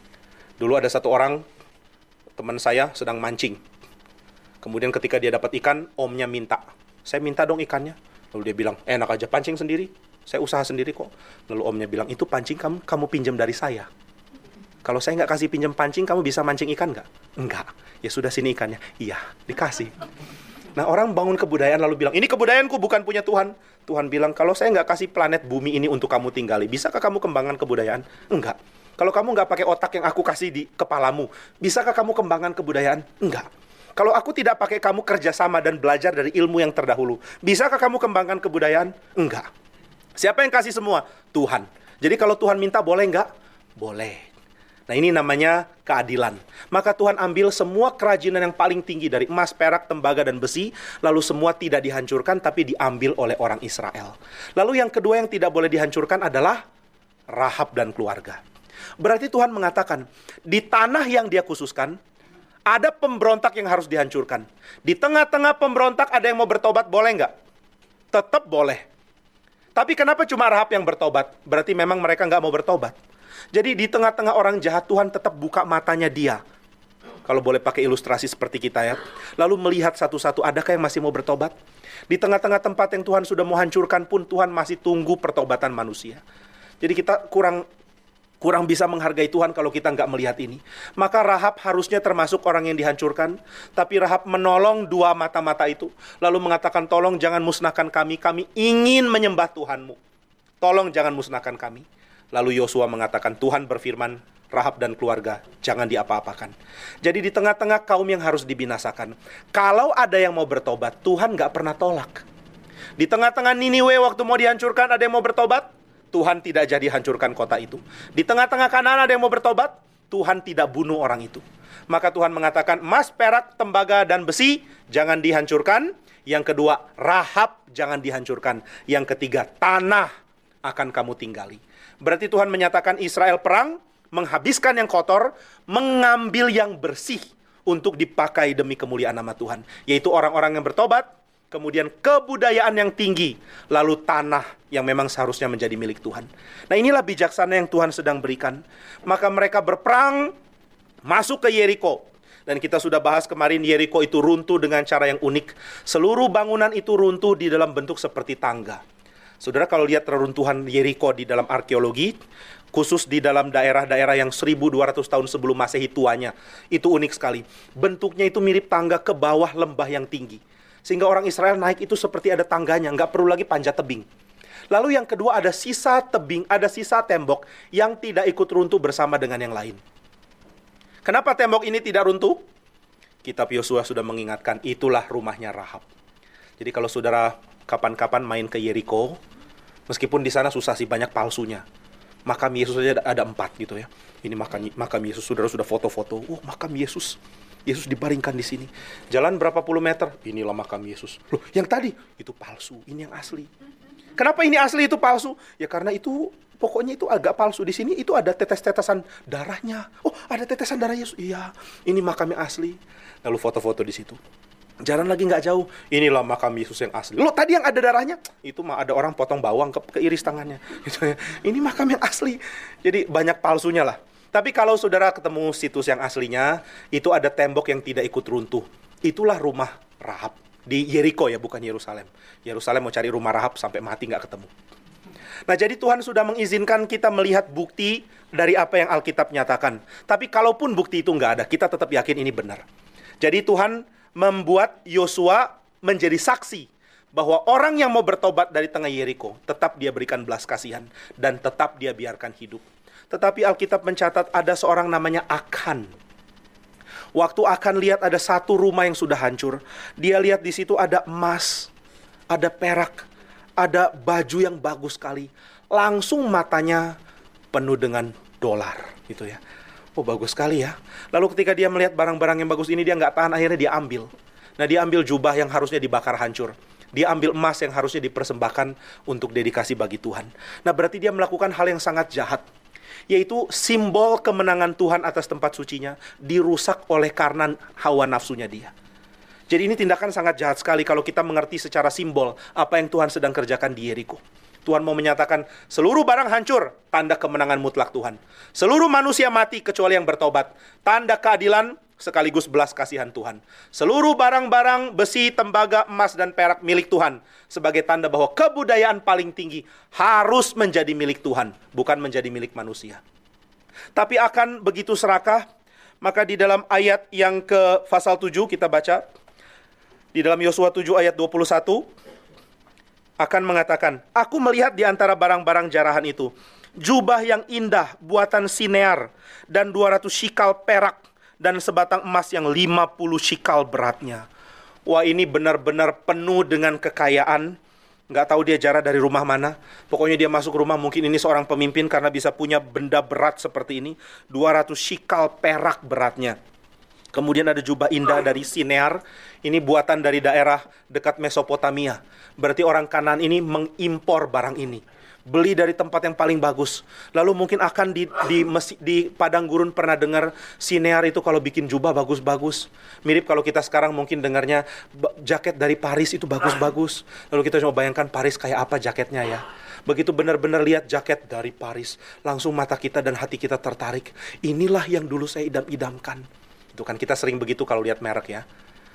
Dulu ada satu orang, teman saya sedang mancing. Kemudian ketika dia dapat ikan, omnya minta, saya minta dong ikannya. Lalu dia bilang, enak aja pancing sendiri, saya usaha sendiri kok. Lalu omnya bilang, itu pancing kamu, kamu pinjam dari saya. Kalau saya nggak kasih pinjam pancing, kamu bisa mancing ikan nggak? Enggak. Ya sudah sini ikannya. Iya, dikasih. Nah orang bangun kebudayaan lalu bilang, ini kebudayaanku bukan punya Tuhan. Tuhan bilang, kalau saya nggak kasih planet bumi ini untuk kamu tinggali, bisakah kamu kembangkan kebudayaan? Enggak. Kalau kamu nggak pakai otak yang aku kasih di kepalamu, bisakah kamu kembangkan kebudayaan? Enggak. Kalau aku tidak pakai kamu kerjasama dan belajar dari ilmu yang terdahulu, bisakah kamu kembangkan kebudayaan? Enggak. Siapa yang kasih semua? Tuhan. Jadi kalau Tuhan minta boleh enggak? Boleh. Nah ini namanya keadilan. Maka Tuhan ambil semua kerajinan yang paling tinggi dari emas, perak, tembaga, dan besi, lalu semua tidak dihancurkan tapi diambil oleh orang Israel. Lalu yang kedua yang tidak boleh dihancurkan adalah Rahab dan keluarga. Berarti Tuhan mengatakan, di tanah yang dia khususkan, Ada pemberontak yang harus dihancurkan. Di tengah-tengah pemberontak ada yang mau bertobat, boleh nggak? Tetap boleh. Tapi kenapa cuma Rahab yang bertobat? Berarti memang mereka nggak mau bertobat. Jadi di tengah-tengah orang jahat, Tuhan tetap buka matanya dia. Kalau boleh pakai ilustrasi seperti kita ya. Lalu melihat satu-satu, adakah yang masih mau bertobat? Di tengah-tengah tempat yang Tuhan sudah mau hancurkan pun, Tuhan masih tunggu pertobatan manusia. Jadi kita kurang kurang bisa menghargai Tuhan kalau kita nggak melihat ini. Maka Rahab harusnya termasuk orang yang dihancurkan. Tapi Rahab menolong dua mata-mata itu. Lalu mengatakan, tolong jangan musnahkan kami. Kami ingin menyembah Tuhanmu. Tolong jangan musnahkan kami. Lalu Yosua mengatakan, Tuhan berfirman, Rahab dan keluarga, jangan diapa-apakan. Jadi di tengah-tengah kaum yang harus dibinasakan, kalau ada yang mau bertobat, Tuhan nggak pernah tolak. Di tengah-tengah Niniwe waktu mau dihancurkan, ada yang mau bertobat, Tuhan tidak jadi hancurkan kota itu. Di tengah-tengah Kanaan ada yang mau bertobat, Tuhan tidak bunuh orang itu. Maka Tuhan mengatakan, emas, perak, tembaga, dan besi, jangan dihancurkan. Yang kedua, Rahab jangan dihancurkan. Yang ketiga, tanah akan kamu tinggali. Berarti Tuhan menyatakan Israel perang, menghabiskan yang kotor, mengambil yang bersih untuk dipakai demi kemuliaan nama Tuhan. Yaitu orang-orang yang bertobat, kemudian kebudayaan yang tinggi, lalu tanah yang memang seharusnya menjadi milik Tuhan. Nah, inilah bijaksana yang Tuhan sedang berikan. Maka mereka berperang, masuk ke Yeriko. Dan kita sudah bahas kemarin, Yeriko itu runtuh dengan cara yang unik. Seluruh bangunan itu runtuh di dalam bentuk seperti tangga. Saudara, kalau lihat reruntuhan Yeriko di dalam arkeologi, khusus di dalam daerah-daerah yang seribu dua ratus tahun sebelum Masehi tuanya, itu unik sekali. Bentuknya itu mirip tangga ke bawah lembah yang tinggi. Sehingga orang Israel naik itu seperti ada tangganya, nggak perlu lagi panjat tebing. Lalu yang kedua, ada sisa tebing, ada sisa tembok yang tidak ikut runtuh bersama dengan yang lain. Kenapa tembok ini tidak runtuh? Kitab Yosua sudah mengingatkan, itulah rumahnya Rahab. Jadi kalau saudara kapan-kapan main ke Yeriko, meskipun di sana susah sih, banyak palsunya. Makam Yesus saja ada, ada empat gitu ya. Ini makam, makam Yesus, saudara sudah foto-foto. Oh, makam Yesus. Yesus dibaringkan di sini. Jalan berapa puluh meter, inilah makam Yesus. Loh, yang tadi itu palsu, ini yang asli. Kenapa ini asli itu palsu? Ya karena itu pokoknya itu agak palsu. Di sini itu ada tetes-tetesan darahnya. Oh, ada tetesan darah Yesus. Iya, ini makam yang asli. Lalu foto-foto di situ. Jalan lagi nggak jauh, inilah makam Yesus yang asli. Loh, tadi yang ada darahnya, itu mah ada orang potong bawang ke keiris tangannya. Gitu ya. Ini makam yang asli. Jadi banyak palsunya lah. Tapi kalau saudara ketemu situs yang aslinya, itu ada tembok yang tidak ikut runtuh. Itulah rumah Rahab. Di Yeriko ya, bukan Yerusalem. Yerusalem mau cari rumah Rahab sampai mati nggak ketemu. Nah, jadi Tuhan sudah mengizinkan kita melihat bukti dari apa yang Alkitab nyatakan. Tapi kalaupun bukti itu nggak ada, kita tetap yakin ini benar. Jadi Tuhan membuat Yosua menjadi saksi bahwa orang yang mau bertobat dari tengah Yeriko, tetap dia berikan belas kasihan dan tetap dia biarkan hidup. Tetapi Alkitab mencatat ada seorang namanya Akan. Waktu Akan lihat ada satu rumah yang sudah hancur, dia lihat di situ ada emas, ada perak, ada baju yang bagus sekali. Langsung matanya penuh dengan dolar, gitu ya. Oh, bagus sekali ya. Lalu ketika dia melihat barang-barang yang bagus ini, dia nggak tahan, akhirnya dia ambil. Nah, dia ambil jubah yang harusnya dibakar hancur. Dia ambil emas yang harusnya dipersembahkan untuk dedikasi bagi Tuhan. Nah, berarti dia melakukan hal yang sangat jahat. Yaitu simbol kemenangan Tuhan atas tempat sucinya dirusak oleh karena hawa nafsunya dia. Jadi ini tindakan sangat jahat sekali kalau kita mengerti secara simbol apa yang Tuhan sedang kerjakan di Yeriko. Tuhan mau menyatakan seluruh barang hancur, tanda kemenangan mutlak Tuhan. Seluruh manusia mati kecuali yang bertobat, tanda keadilan sekaligus belas kasihan Tuhan. Seluruh barang-barang besi, tembaga, emas, dan perak milik Tuhan sebagai tanda bahwa kebudayaan paling tinggi harus menjadi milik Tuhan, bukan menjadi milik manusia. Tapi akan begitu serakah, maka di dalam ayat yang ke pasal tujuh kita baca, di dalam Yosua tujuh ayat dua puluh satu, akan mengatakan, aku melihat di antara barang-barang jarahan itu, jubah yang indah buatan Sinear, dan dua ratus shikal perak, dan sebatang emas yang lima puluh shikal beratnya. Wah, ini benar-benar penuh dengan kekayaan. Nggak tahu dia jarah dari rumah mana. Pokoknya dia masuk rumah, mungkin ini seorang pemimpin karena bisa punya benda berat seperti ini. dua ratus shikal perak beratnya. Kemudian ada jubah indah dari Sinear. Ini buatan dari daerah dekat Mesopotamia. Berarti orang Kanaan ini mengimpor barang ini. Beli dari tempat yang paling bagus. Lalu mungkin akan di di, mesi, di padang gurun pernah dengar Sinear itu kalau bikin jubah bagus-bagus. Mirip kalau kita sekarang mungkin dengarnya jaket dari Paris itu bagus-bagus. Lalu kita cuma bayangkan Paris kayak apa jaketnya ya. Begitu benar-benar lihat jaket dari Paris, langsung mata kita dan hati kita tertarik. Inilah yang dulu saya idam-idamkan. Itu kan kita sering begitu kalau lihat merek ya.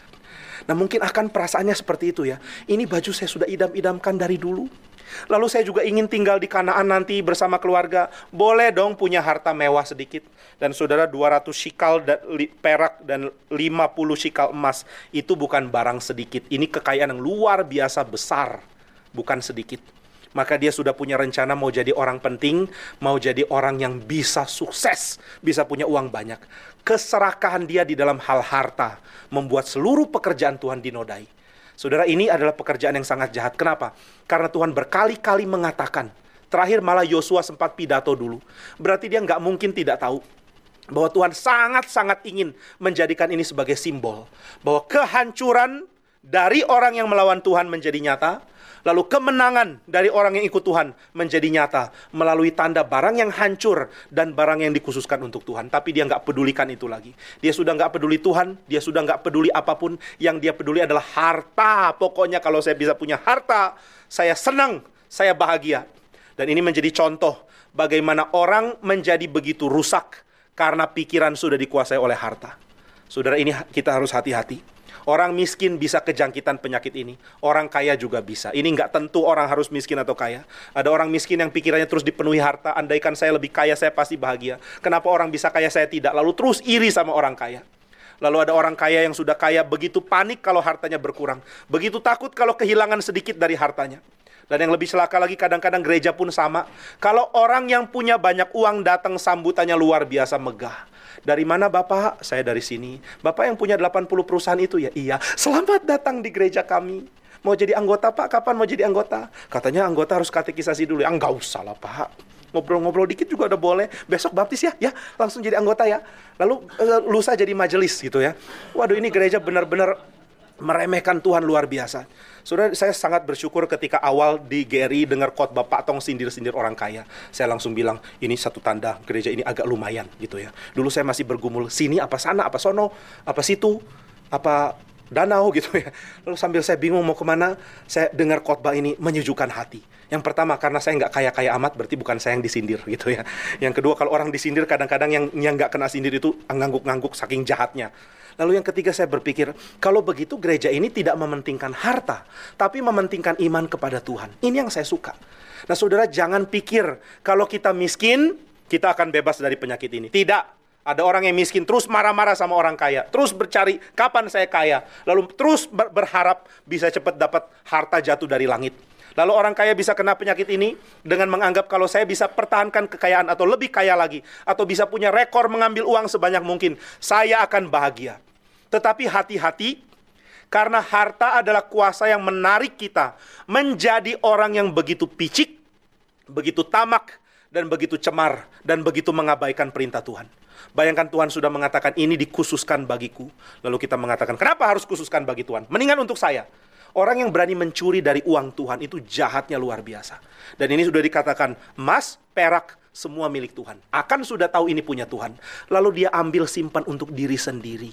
Nah mungkin akan perasaannya seperti itu ya. Ini baju saya sudah idam-idamkan dari dulu. Lalu saya juga ingin tinggal di Kanaan nanti bersama keluarga. Boleh dong punya harta mewah sedikit. Dan saudara, dua ratus shikal dan li, perak dan lima puluh shikal emas itu bukan barang sedikit. Ini kekayaan yang luar biasa besar, bukan sedikit. Maka dia sudah punya rencana mau jadi orang penting, mau jadi orang yang bisa sukses, bisa punya uang banyak. Keserakahan dia di dalam hal harta membuat seluruh pekerjaan Tuhan dinodai. Saudara, ini adalah pekerjaan yang sangat jahat. Kenapa? Karena Tuhan berkali-kali mengatakan. Terakhir malah Yosua sempat pidato dulu. Berarti dia nggak mungkin tidak tahu bahwa Tuhan sangat-sangat ingin menjadikan ini sebagai simbol. Bahwa kehancuran dari orang yang melawan Tuhan menjadi nyata. Lalu kemenangan dari orang yang ikut Tuhan menjadi nyata melalui tanda barang yang hancur dan barang yang dikhususkan untuk Tuhan. Tapi dia nggak pedulikan itu lagi. Dia sudah nggak peduli Tuhan, dia sudah nggak peduli apapun. Yang dia peduli adalah harta. Pokoknya kalau saya bisa punya harta, saya senang, saya bahagia. Dan ini menjadi contoh bagaimana orang menjadi begitu rusak karena pikiran sudah dikuasai oleh harta. Saudara, ini kita harus hati-hati. Orang miskin bisa kejangkitan penyakit ini. Orang kaya juga bisa. Ini nggak tentu orang harus miskin atau kaya. Ada orang miskin yang pikirannya terus dipenuhi harta. Andaikan saya lebih kaya, saya pasti bahagia. Kenapa orang bisa kaya, saya tidak? Lalu terus iri sama orang kaya. Lalu ada orang kaya yang sudah kaya, begitu panik kalau hartanya berkurang. Begitu takut kalau kehilangan sedikit dari hartanya. Dan yang lebih celaka lagi, kadang-kadang gereja pun sama. Kalau orang yang punya banyak uang datang, sambutannya luar biasa megah. Dari mana Bapak? Saya dari sini. Bapak yang punya delapan puluh perusahaan itu ya? Iya. Selamat datang di gereja kami. Mau jadi anggota Pak? Kapan mau jadi anggota? Katanya anggota harus katekisasi dulu. Ah, enggak usah lah Pak. Ngobrol-ngobrol dikit juga udah boleh. Besok baptis ya? Ya, langsung jadi anggota ya. Lalu uh, lusa jadi majelis gitu ya. Waduh, ini gereja benar-benar meremehkan Tuhan luar biasa. Saudara, saya sangat bersyukur ketika awal di G R I dengar khotbah Pak Tong sindir-sindir orang kaya. Saya langsung bilang, ini satu tanda gereja ini agak lumayan gitu ya. Dulu saya masih bergumul, sini apa sana, apa sono, apa situ, apa danau gitu ya. Lalu sambil saya bingung mau kemana, saya dengar khotbah ini menyejukkan hati. Yang pertama, karena saya nggak kaya-kaya amat, berarti bukan saya yang disindir gitu ya. Yang kedua, kalau orang disindir kadang-kadang yang yang nggak kena sindir itu ngangguk-ngangguk saking jahatnya. Lalu yang ketiga, saya berpikir, kalau begitu gereja ini tidak mementingkan harta, tapi mementingkan iman kepada Tuhan. Ini yang saya suka. Nah saudara, jangan pikir kalau kita miskin, kita akan bebas dari penyakit ini. Tidak. Ada orang yang miskin terus marah-marah sama orang kaya, terus bercari kapan saya kaya, lalu terus ber- berharap bisa cepat dapat harta jatuh dari langit. Lalu orang kaya bisa kena penyakit ini dengan menganggap kalau saya bisa pertahankan kekayaan atau lebih kaya lagi, atau bisa punya rekor mengambil uang sebanyak mungkin, saya akan bahagia. Tetapi hati-hati, karena harta adalah kuasa yang menarik kita menjadi orang yang begitu picik, begitu tamak, dan begitu cemar, dan begitu mengabaikan perintah Tuhan. Bayangkan Tuhan sudah mengatakan ini dikhususkan bagiku. Lalu kita mengatakan, kenapa harus khususkan bagi Tuhan? Mendingan untuk saya. Orang yang berani mencuri dari uang Tuhan itu jahatnya luar biasa. Dan ini sudah dikatakan, emas, perak, semua milik Tuhan. Akan sudah tahu ini punya Tuhan. Lalu dia ambil simpan untuk diri sendiri.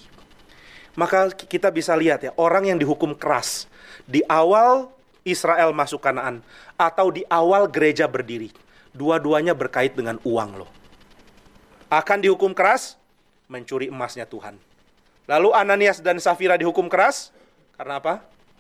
Maka kita bisa lihat ya, orang yang dihukum keras di awal Israel masuk Kanaan atau di awal gereja berdiri, dua-duanya berkait dengan uang loh. Akan dihukum keras, mencuri emasnya Tuhan. Lalu Ananias dan Safira dihukum keras, karena apa?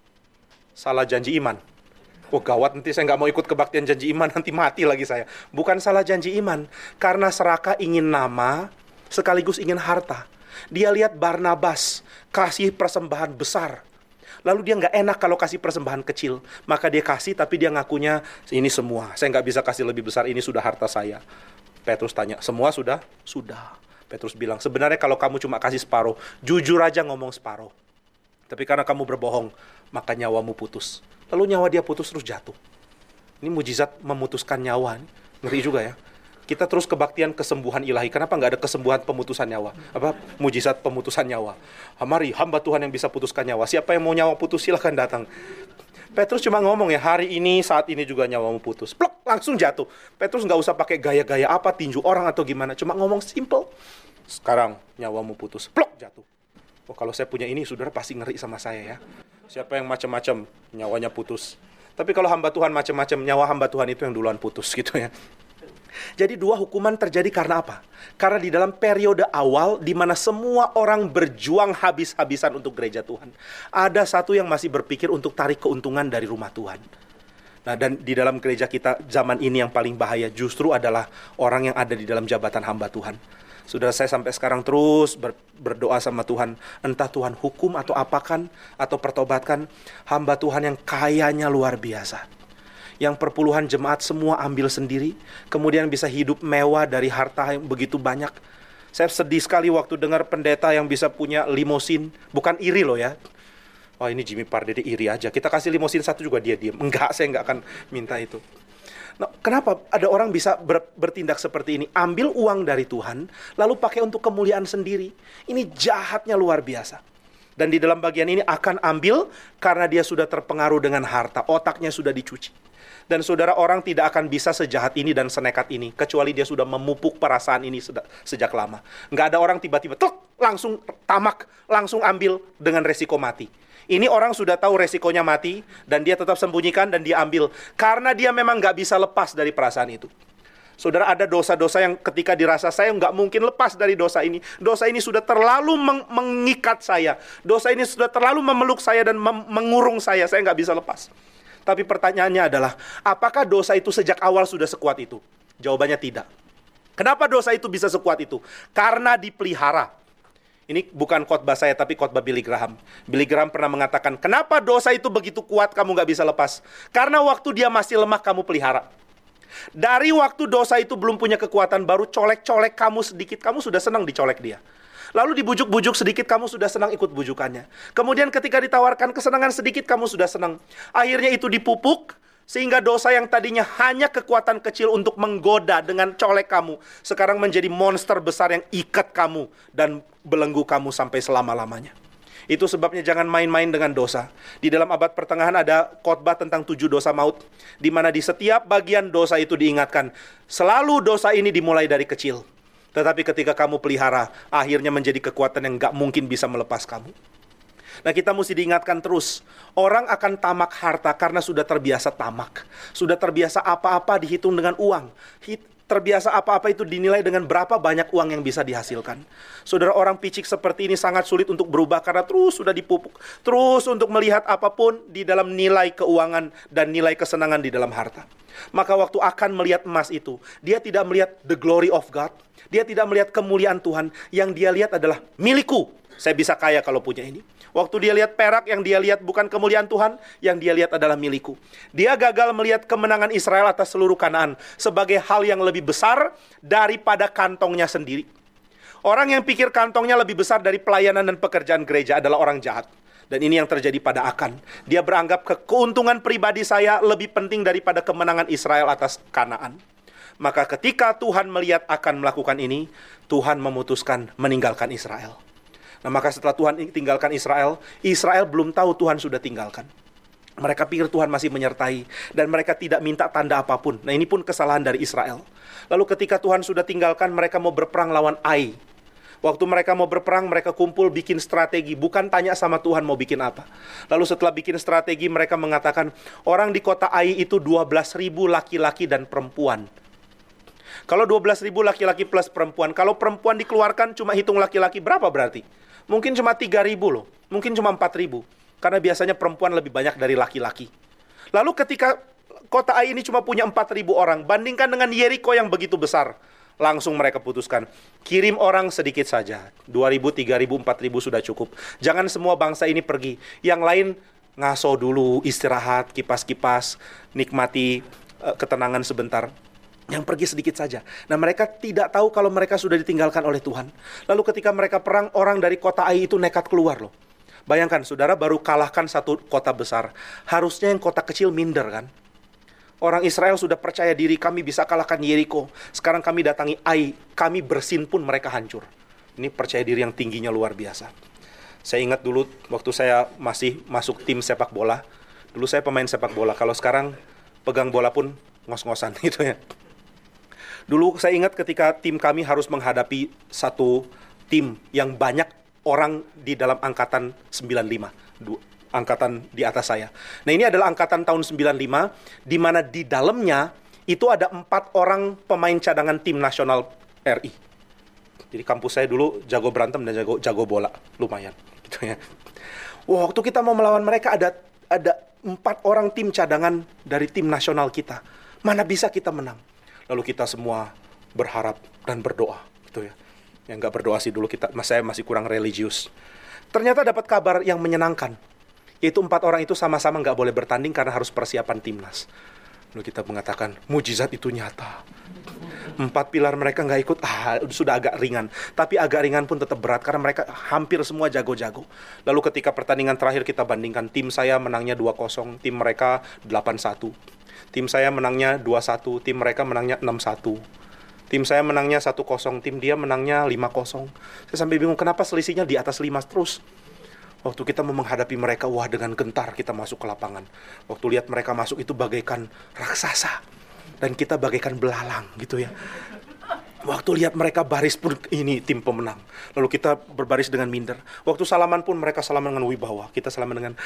Salah janji iman. Oh gawat, nanti saya nggak mau ikut kebaktian janji iman, nanti mati lagi saya. Bukan salah janji iman, karena serakah ingin nama, sekaligus ingin harta. Dia lihat Barnabas kasih persembahan besar. Lalu dia nggak enak kalau kasih persembahan kecil. Maka dia kasih, tapi dia ngakunya, ini semua. Saya nggak bisa kasih lebih besar, ini sudah harta saya. Petrus tanya, semua sudah? Sudah. Petrus bilang, sebenarnya kalau kamu cuma kasih separuh, jujur aja ngomong separuh. Tapi karena kamu berbohong, maka nyawamu putus. Lalu nyawa dia putus terus jatuh. Ini mujizat memutuskan nyawa. Ngeri juga ya. Kita terus kebaktian kesembuhan ilahi. Kenapa nggak ada kesembuhan pemutusan nyawa? Apa? Mujizat pemutusan nyawa. Mari, hamba Tuhan yang bisa putuskan nyawa. Siapa yang mau nyawa putus, silahkan datang. Petrus cuma ngomong ya, hari ini, saat ini juga nyawamu putus. Plok, langsung jatuh. Petrus nggak usah pakai gaya-gaya apa, tinju orang atau gimana. Cuma ngomong simple. Sekarang nyawamu putus. Plok, jatuh. Oh, kalau saya punya ini, saudara pasti ngeri sama saya ya. Siapa yang macam-macam, nyawanya putus. Tapi kalau hamba Tuhan macam-macam, nyawa hamba Tuhan itu yang duluan putus gitu ya. Jadi dua hukuman terjadi karena apa? Karena di dalam periode awal di mana semua orang berjuang habis-habisan untuk gereja Tuhan, ada satu yang masih berpikir untuk tarik keuntungan dari rumah Tuhan. Nah, dan di dalam gereja kita zaman ini yang paling bahaya justru adalah orang yang ada di dalam jabatan hamba Tuhan. Saudara, saya sampai sekarang terus ber, berdoa sama Tuhan, entah Tuhan hukum atau apakan atau pertobatkan hamba Tuhan yang kayanya luar biasa. Yang perpuluhan jemaat semua ambil sendiri, kemudian bisa hidup mewah dari harta yang begitu banyak. Saya sedih sekali waktu dengar pendeta yang bisa punya limosin, bukan iri loh ya. Oh, ini Jimmy Pardede iri aja, kita kasih limosin satu juga dia diem. Enggak, saya enggak akan minta itu. Nah, kenapa ada orang bisa ber, bertindak seperti ini? Ambil uang dari Tuhan, lalu pakai untuk kemuliaan sendiri. Ini jahatnya luar biasa. Dan di dalam bagian ini akan ambil karena dia sudah terpengaruh dengan harta, otaknya sudah dicuci. Dan saudara, orang tidak akan bisa sejahat ini dan senekat ini kecuali dia sudah memupuk perasaan ini sejak lama. Nggak ada orang tiba-tiba tuk, langsung tamak, langsung ambil dengan resiko mati. Ini orang sudah tahu resikonya mati dan dia tetap sembunyikan dan dia ambil karena dia memang nggak bisa lepas dari perasaan itu. Saudara, ada dosa-dosa yang ketika dirasa saya nggak mungkin lepas dari dosa ini. Dosa ini sudah terlalu meng- mengikat saya. Dosa ini sudah terlalu memeluk saya dan mem- mengurung saya. Saya nggak bisa lepas. Tapi pertanyaannya adalah, apakah dosa itu sejak awal sudah sekuat itu? Jawabannya tidak. Kenapa dosa itu bisa sekuat itu? Karena dipelihara. Ini bukan khotbah saya, tapi khotbah Billy Graham. Billy Graham pernah mengatakan, kenapa dosa itu begitu kuat kamu gak bisa lepas? Karena waktu dia masih lemah kamu pelihara. Dari waktu dosa itu belum punya kekuatan, baru colek-colek kamu sedikit, kamu sudah senang dicolek dia. Lalu dibujuk-bujuk sedikit, kamu sudah senang ikut bujukannya. Kemudian ketika ditawarkan kesenangan sedikit, kamu sudah senang. Akhirnya itu dipupuk, sehingga dosa yang tadinya hanya kekuatan kecil untuk menggoda dengan colek kamu, sekarang menjadi monster besar yang ikat kamu dan belenggu kamu sampai selama-lamanya. Itu sebabnya jangan main-main dengan dosa. Di dalam abad pertengahan ada khotbah tentang tujuh dosa maut, di mana di setiap bagian dosa itu diingatkan, selalu dosa ini dimulai dari kecil. Tetapi ketika kamu pelihara, akhirnya menjadi kekuatan yang gak mungkin bisa melepas kamu. Nah, kita mesti diingatkan terus. Orang akan tamak harta karena sudah terbiasa tamak. Sudah terbiasa apa-apa dihitung dengan uang. Terbiasa apa-apa itu dinilai dengan berapa banyak uang yang bisa dihasilkan. Saudara, orang picik seperti ini sangat sulit untuk berubah karena terus sudah dipupuk. Terus untuk melihat apapun di dalam nilai keuangan dan nilai kesenangan di dalam harta. Maka waktu akan melihat emas itu, dia tidak melihat the glory of God. Dia tidak melihat kemuliaan Tuhan. Yang dia lihat adalah milikku. Saya bisa kaya kalau punya ini. Waktu dia lihat perak, yang dia lihat bukan kemuliaan Tuhan, yang dia lihat adalah milikku. Dia gagal melihat kemenangan Israel atas seluruh Kanaan sebagai hal yang lebih besar daripada kantongnya sendiri. Orang yang pikir kantongnya lebih besar dari pelayanan dan pekerjaan gereja adalah orang jahat. Dan ini yang terjadi pada Akan. Dia beranggap ke keuntungan pribadi saya lebih penting daripada kemenangan Israel atas Kanaan. Maka ketika Tuhan melihat Akan melakukan ini, Tuhan memutuskan meninggalkan Israel. Nah, maka setelah Tuhan tinggalkan Israel, Israel belum tahu Tuhan sudah tinggalkan. Mereka pikir Tuhan masih menyertai, dan mereka tidak minta tanda apapun. Nah, ini pun kesalahan dari Israel. Lalu ketika Tuhan sudah tinggalkan, mereka mau berperang lawan Ai. Waktu mereka mau berperang, mereka kumpul bikin strategi, bukan tanya sama Tuhan mau bikin apa. Lalu setelah bikin strategi, mereka mengatakan, orang di kota Ai itu dua belas ribu laki-laki dan perempuan. Kalau dua belas ribu laki-laki plus perempuan, kalau perempuan dikeluarkan cuma hitung laki-laki, berapa berarti? Mungkin cuma tiga ribu loh, mungkin cuma empat ribu. Karena biasanya perempuan lebih banyak dari laki-laki. Lalu ketika kota Ai ini cuma punya empat ribu orang, bandingkan dengan Yeriko yang begitu besar. Langsung mereka putuskan, kirim orang sedikit saja. dua ribu, tiga ribu, empat ribu sudah cukup. Jangan semua bangsa ini pergi. Yang lain ngaso dulu, istirahat, kipas-kipas, nikmati uh, ketenangan sebentar. Yang pergi sedikit saja. Nah, mereka tidak tahu kalau mereka sudah ditinggalkan oleh Tuhan. Lalu ketika mereka perang, orang dari kota Ai itu nekat keluar loh. Bayangkan, saudara baru kalahkan satu kota besar. Harusnya yang kota kecil minder kan. Orang Israel sudah percaya diri, kami bisa kalahkan Yeriko. Sekarang kami datangi Ai, kami bersin pun mereka hancur. Ini percaya diri yang tingginya luar biasa. Saya ingat dulu waktu saya masih masuk tim sepak bola. Dulu saya pemain sepak bola, kalau sekarang pegang bola pun ngos-ngosan gitu ya. Dulu saya ingat ketika tim kami harus menghadapi satu tim yang banyak orang di dalam angkatan sembilan puluh lima, du- angkatan di atas saya. Nah ini adalah angkatan tahun sembilan puluh lima, di mana di dalamnya itu ada empat orang pemain cadangan tim nasional R I. Jadi kampus saya dulu jago berantem dan jago jago bola, lumayan gitu ya. Wah, waktu kita mau melawan mereka ada ada empat orang tim cadangan dari tim nasional kita. Mana bisa kita menang? Lalu kita semua berharap dan berdoa gitu ya. Yang nggak berdoa sih dulu kita, mas saya masih kurang religius. Ternyata dapat kabar yang menyenangkan, yaitu empat orang itu sama-sama nggak boleh bertanding karena harus persiapan timnas. Lalu kita mengatakan, mujizat itu nyata. Empat pilar mereka nggak ikut, ah, sudah agak ringan. Tapi agak ringan pun tetap berat, karena mereka hampir semua jago-jago. Lalu ketika pertandingan terakhir kita bandingkan, tim saya menangnya dua kosong, tim mereka delapan satu. Tim saya menangnya dua satu, tim mereka menangnya enam satu. Tim saya menangnya satu kosong, tim dia menangnya lima kosong. Saya sampai bingung, kenapa selisihnya di atas lima terus? Waktu kita mau menghadapi mereka, wah dengan gentar kita masuk ke lapangan. Waktu lihat mereka masuk itu bagaikan raksasa. Dan kita bagaikan belalang gitu ya. Waktu lihat mereka baris pun, ini tim pemenang. Lalu kita berbaris dengan minder. Waktu salaman pun mereka salaman dengan wibawa. Kita salaman dengan...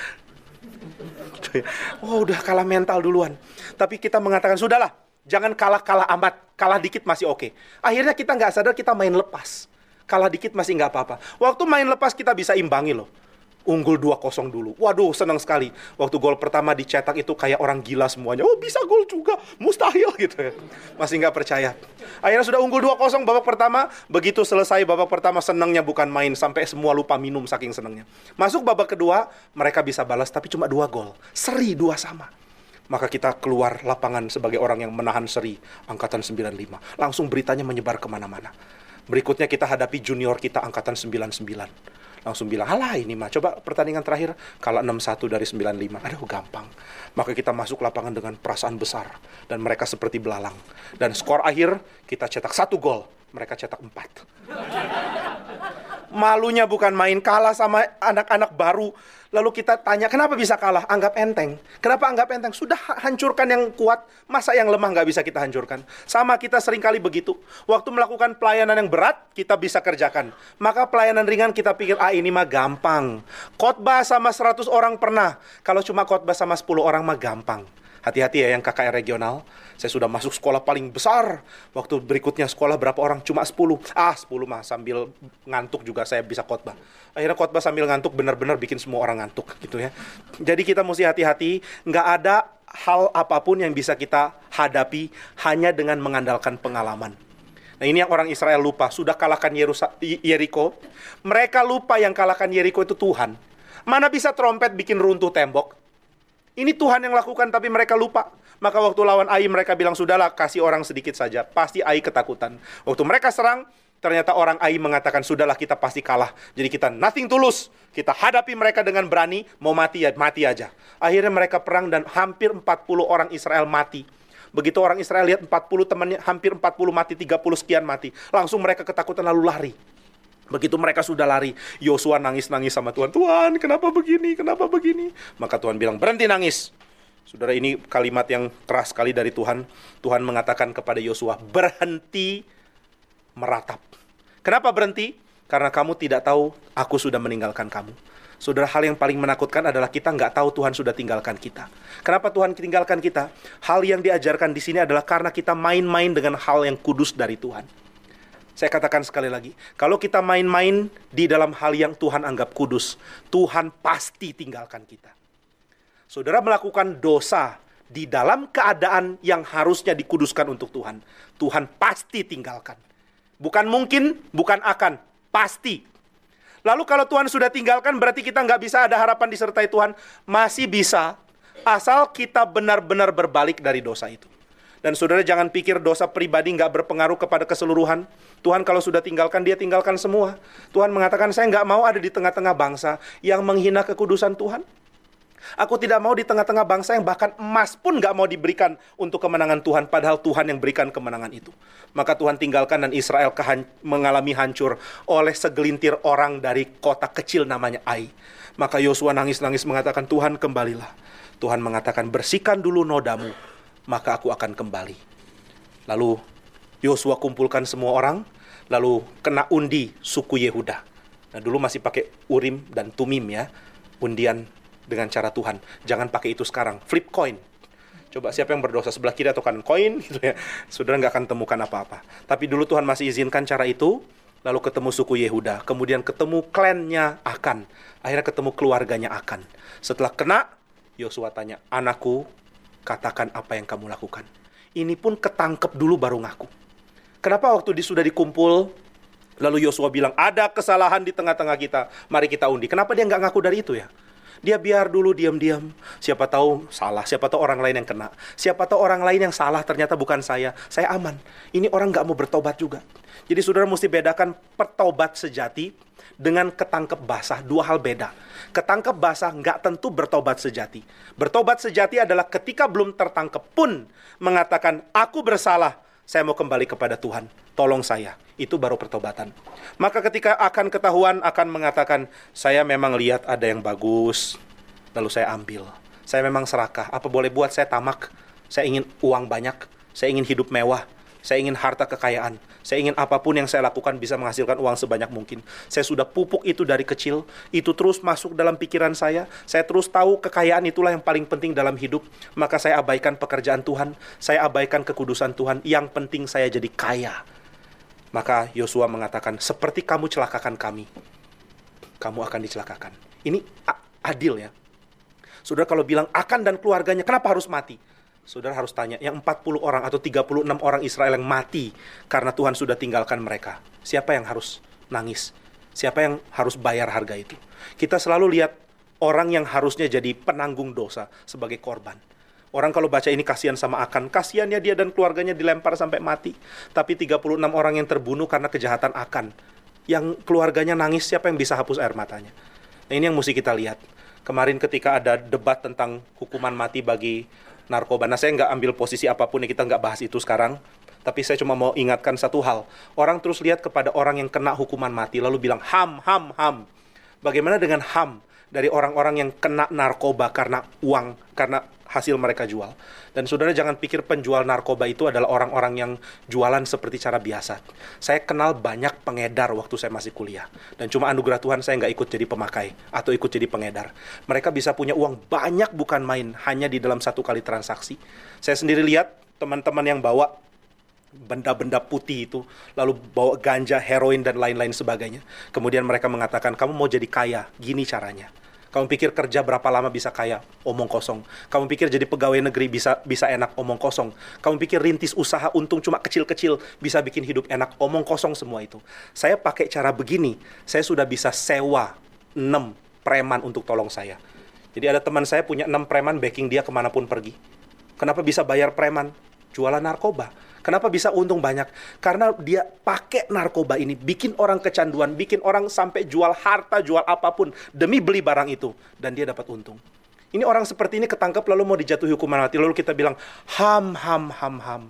Gitu ya. Oh udah kalah mental duluan. Tapi kita mengatakan, sudahlah, jangan kalah-kalah amat. Kalah dikit masih oke. Akhirnya kita nggak sadar kita main lepas. Kalah dikit masih nggak apa-apa. Waktu main lepas kita bisa imbangi loh. Unggul dua kosong dulu. Waduh, senang sekali. Waktu gol pertama dicetak itu kayak orang gila semuanya. Oh, bisa gol juga. Mustahil gitu ya. Masih nggak percaya. Akhirnya sudah unggul dua kosong babak pertama. Begitu selesai babak pertama, senangnya bukan main. Sampai semua lupa minum saking senangnya. Masuk babak kedua, mereka bisa balas tapi cuma dua gol. Seri dua sama. Maka kita keluar lapangan sebagai orang yang menahan seri. Angkatan sembilan puluh lima. Langsung beritanya menyebar kemana-mana. Berikutnya kita hadapi junior kita angkatan sembilan puluh sembilan. Langsung bilang, halah ini mah, coba pertandingan terakhir kalah enam satu dari sembilan puluh lima. Aduh gampang. Maka kita masuk lapangan dengan perasaan besar. Dan mereka seperti belalang. Dan skor akhir, kita cetak satu gol. Mereka cetak empat. Malunya bukan main, kalah sama anak-anak baru. Lalu kita tanya, kenapa bisa kalah? Anggap enteng. Kenapa anggap enteng? Sudah hancurkan yang kuat, masa yang lemah nggak bisa kita hancurkan? Sama kita seringkali begitu. Waktu melakukan pelayanan yang berat, kita bisa kerjakan. Maka pelayanan ringan kita pikir, ah ini mah gampang. Khotbah sama seratus orang pernah. Kalau cuma khotbah sama sepuluh orang mah gampang. Hati-hati ya yang K K R regional. Saya sudah masuk sekolah paling besar. Waktu berikutnya sekolah berapa orang? Cuma sepuluh. Ah sepuluh mah sambil ngantuk juga saya bisa khotbah. Akhirnya khotbah sambil ngantuk benar-benar bikin semua orang ngantuk gitu ya. Jadi kita mesti hati-hati. Nggak ada hal apapun yang bisa kita hadapi hanya dengan mengandalkan pengalaman. Nah ini yang orang Israel lupa. Sudah kalahkan Yerusa- Yeriko. Mereka lupa yang kalahkan Yeriko itu Tuhan. Mana bisa trompet bikin runtuh tembok? Ini Tuhan yang lakukan tapi mereka lupa. Maka waktu lawan Ai mereka bilang, sudahlah kasih orang sedikit saja. Pasti Ai ketakutan. Waktu mereka serang, ternyata orang Ai mengatakan, sudahlah kita pasti kalah. Jadi kita nothing tulus. Kita hadapi mereka dengan berani, mau mati ya mati aja. Akhirnya mereka perang dan hampir empat puluh orang Israel mati. Begitu orang Israel lihat empat puluh temannya, hampir empat puluh mati, tiga puluh sekian mati. Langsung mereka ketakutan lalu lari. Begitu mereka sudah lari, Yosua nangis-nangis sama Tuhan. Tuhan, kenapa begini? Kenapa begini? Maka Tuhan bilang, berhenti nangis. Saudara, ini kalimat yang keras sekali dari Tuhan. Tuhan mengatakan kepada Yosua, berhenti meratap. Kenapa berhenti? Karena kamu tidak tahu aku sudah meninggalkan kamu. Saudara, hal yang paling menakutkan adalah kita nggak tahu Tuhan sudah tinggalkan kita. Kenapa Tuhan tinggalkan kita? Hal yang diajarkan di sini adalah karena kita main-main dengan hal yang kudus dari Tuhan. Saya katakan sekali lagi, kalau kita main-main di dalam hal yang Tuhan anggap kudus, Tuhan pasti tinggalkan kita. Saudara melakukan dosa di dalam keadaan yang harusnya dikuduskan untuk Tuhan, Tuhan pasti tinggalkan. Bukan mungkin, bukan akan, pasti. Lalu kalau Tuhan sudah tinggalkan, berarti kita nggak bisa ada harapan disertai Tuhan. Masih bisa, asal kita benar-benar berbalik dari dosa itu. Dan saudara jangan pikir dosa pribadi nggak berpengaruh kepada keseluruhan. Tuhan kalau sudah tinggalkan, dia tinggalkan semua. Tuhan mengatakan, saya nggak mau ada di tengah-tengah bangsa yang menghina kekudusan Tuhan. Aku tidak mau di tengah-tengah bangsa yang bahkan emas pun nggak mau diberikan untuk kemenangan Tuhan. Padahal Tuhan yang berikan kemenangan itu. Maka Tuhan tinggalkan dan Israel kehan- mengalami hancur oleh segelintir orang dari kota kecil namanya Ai. Maka Yosua nangis-nangis mengatakan, Tuhan kembalilah. Tuhan mengatakan, bersihkan dulu nodamu, maka aku akan kembali. Lalu Yosua kumpulkan semua orang, lalu kena undi suku Yehuda. Nah, dulu masih pakai Urim dan Tumim ya, undian dengan cara Tuhan. Jangan pakai itu sekarang, flip coin. Coba siapa yang berdosa sebelah kiri atau kanan koin gitu ya. Saudara nggak akan temukan apa-apa. Tapi dulu Tuhan masih izinkan cara itu. Lalu ketemu suku Yehuda, kemudian ketemu klannya Akan, akhirnya ketemu keluarganya Akan. Setelah kena, Yosua tanya, anakku, katakan apa yang kamu lakukan. Ini pun ketangkep dulu baru ngaku. Kenapa waktu di, sudah dikumpul, lalu Yosua bilang, ada kesalahan di tengah-tengah kita, mari kita undi. Kenapa dia nggak ngaku dari itu ya? Dia biar dulu diam-diam. Siapa tahu salah, siapa tahu orang lain yang kena. Siapa tahu orang lain yang salah ternyata bukan saya. Saya aman. Ini orang nggak mau bertobat juga. Jadi saudara mesti bedakan pertobat sejati dengan ketangkep basah. Dua hal beda. Ketangkep basah nggak tentu bertobat sejati. Bertobat sejati adalah ketika belum tertangkep pun mengatakan, aku bersalah, saya mau kembali kepada Tuhan. Tolong saya. Itu baru pertobatan. Maka ketika akan ketahuan, akan mengatakan, saya memang lihat ada yang bagus, lalu saya ambil. Saya memang serakah. Apa boleh buat saya tamak? Saya ingin uang banyak. Saya ingin hidup mewah. Saya ingin harta kekayaan. Saya ingin apapun yang saya lakukan bisa menghasilkan uang sebanyak mungkin. Saya sudah pupuk itu dari kecil. Itu terus masuk dalam pikiran saya. Saya terus tahu kekayaan itulah yang paling penting dalam hidup. Maka saya abaikan pekerjaan Tuhan. Saya abaikan kekudusan Tuhan. Yang penting saya jadi kaya. Maka Yosua mengatakan, seperti kamu celakakan kami, kamu akan dicelakakan. Ini adil ya. Saudara kalau bilang Akan dan keluarganya, kenapa harus mati? Saudara harus tanya, yang empat puluh orang atau tiga puluh enam orang Israel yang mati karena Tuhan sudah tinggalkan mereka. Siapa yang harus nangis? Siapa yang harus bayar harga itu? Kita selalu lihat orang yang harusnya jadi penanggung dosa sebagai korban. Orang kalau baca ini kasihan sama Akan, kasihannya dia dan keluarganya dilempar sampai mati. Tapi tiga puluh enam orang yang terbunuh karena kejahatan Akan. Yang keluarganya nangis, siapa yang bisa hapus air matanya? Nah, ini yang mesti kita lihat. Kemarin ketika ada debat tentang hukuman mati bagi narkoba. Nah, saya nggak ambil posisi apapun, ya kita nggak bahas itu sekarang. Tapi saya cuma mau ingatkan satu hal. Orang terus lihat kepada orang yang kena hukuman mati, lalu bilang, ham, ham, ham. Bagaimana dengan ham dari orang-orang yang kena narkoba karena uang, karena hasil mereka jual. Dan saudara jangan pikir penjual narkoba itu adalah orang-orang yang jualan seperti cara biasa. Saya kenal banyak pengedar waktu saya masih kuliah. Dan cuma anugerah Tuhan saya nggak ikut jadi pemakai atau ikut jadi pengedar. Mereka bisa punya uang banyak bukan main, hanya di dalam satu kali transaksi. Saya sendiri lihat teman-teman yang bawa benda-benda putih itu, lalu bawa ganja, heroin, dan lain-lain sebagainya. Kemudian mereka mengatakan, kamu mau jadi kaya, gini caranya. Kamu pikir kerja berapa lama bisa kaya? Omong kosong. Kamu pikir jadi pegawai negeri bisa bisa enak? Omong kosong. Kamu pikir rintis usaha untung cuma kecil-kecil bisa bikin hidup enak? Omong kosong semua itu. Saya pakai cara begini, saya sudah bisa sewa enam preman untuk tolong saya. Jadi ada teman saya punya enam preman backing dia kemanapun pergi. Kenapa bisa bayar preman? Jualan narkoba. Kenapa bisa untung banyak? Karena dia pakai narkoba ini, bikin orang kecanduan, bikin orang sampai jual harta, jual apapun, demi beli barang itu. Dan dia dapat untung. Ini orang seperti ini ketangkep lalu mau dijatuhi hukuman mati. Lalu kita bilang, ham, ham, ham, ham.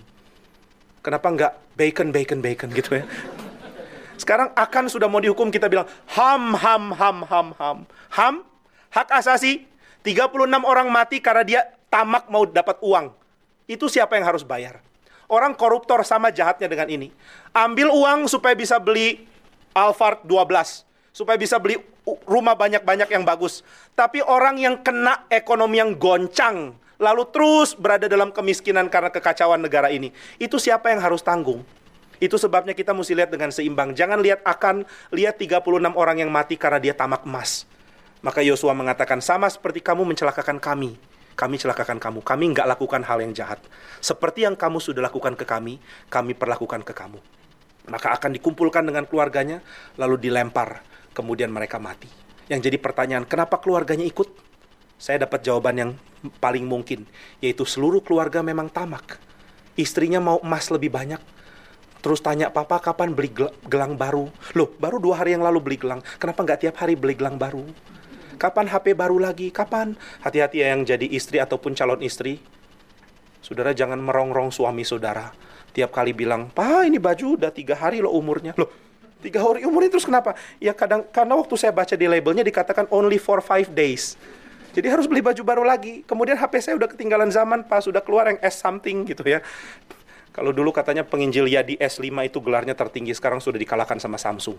Kenapa enggak bacon, bacon, bacon gitu ya? Sekarang Akan sudah mau dihukum, kita bilang, ham, ham, ham, ham, ham. Ham, hak asasi, tiga puluh enam orang mati karena dia tamak mau dapat uang. Itu siapa yang harus bayar? Orang koruptor sama jahatnya dengan ini. Ambil uang supaya bisa beli Alphard dua belas. Supaya bisa beli rumah banyak-banyak yang bagus. Tapi orang yang kena ekonomi yang goncang, lalu terus berada dalam kemiskinan karena kekacauan negara ini. Itu siapa yang harus tanggung? Itu sebabnya kita mesti lihat dengan seimbang. Jangan lihat Akan, lihat tiga puluh enam orang yang mati karena dia tamak emas. Maka Yosua mengatakan, sama seperti kamu mencelakakan kami. Kami celakakan kamu, kami nggak lakukan hal yang jahat. Seperti yang kamu sudah lakukan ke kami, kami perlakukan ke kamu. Maka akan dikumpulkan dengan keluarganya, lalu dilempar, kemudian mereka mati. Yang jadi pertanyaan, kenapa keluarganya ikut? Saya dapat jawaban yang paling mungkin, yaitu seluruh keluarga memang tamak. Istrinya mau emas lebih banyak. Terus tanya, papa kapan beli gelang baru? Loh, baru dua hari yang lalu beli gelang. Kenapa nggak tiap hari beli gelang baru? Kapan H P baru lagi? Kapan? Hati-hati ya yang jadi istri ataupun calon istri. Saudara jangan merongrong suami saudara. Tiap kali bilang, "Pa, ini baju udah tiga hari loh umurnya." Loh, tiga hari umurnya terus kenapa? Ya kadang, karena waktu saya baca di labelnya dikatakan only for five days. Jadi harus beli baju baru lagi. Kemudian H P saya udah ketinggalan zaman, Pak. Sudah keluar yang S something gitu ya. Kalau dulu katanya penginjil Yadi S lima itu gelarnya tertinggi, sekarang sudah dikalahkan sama Samsung.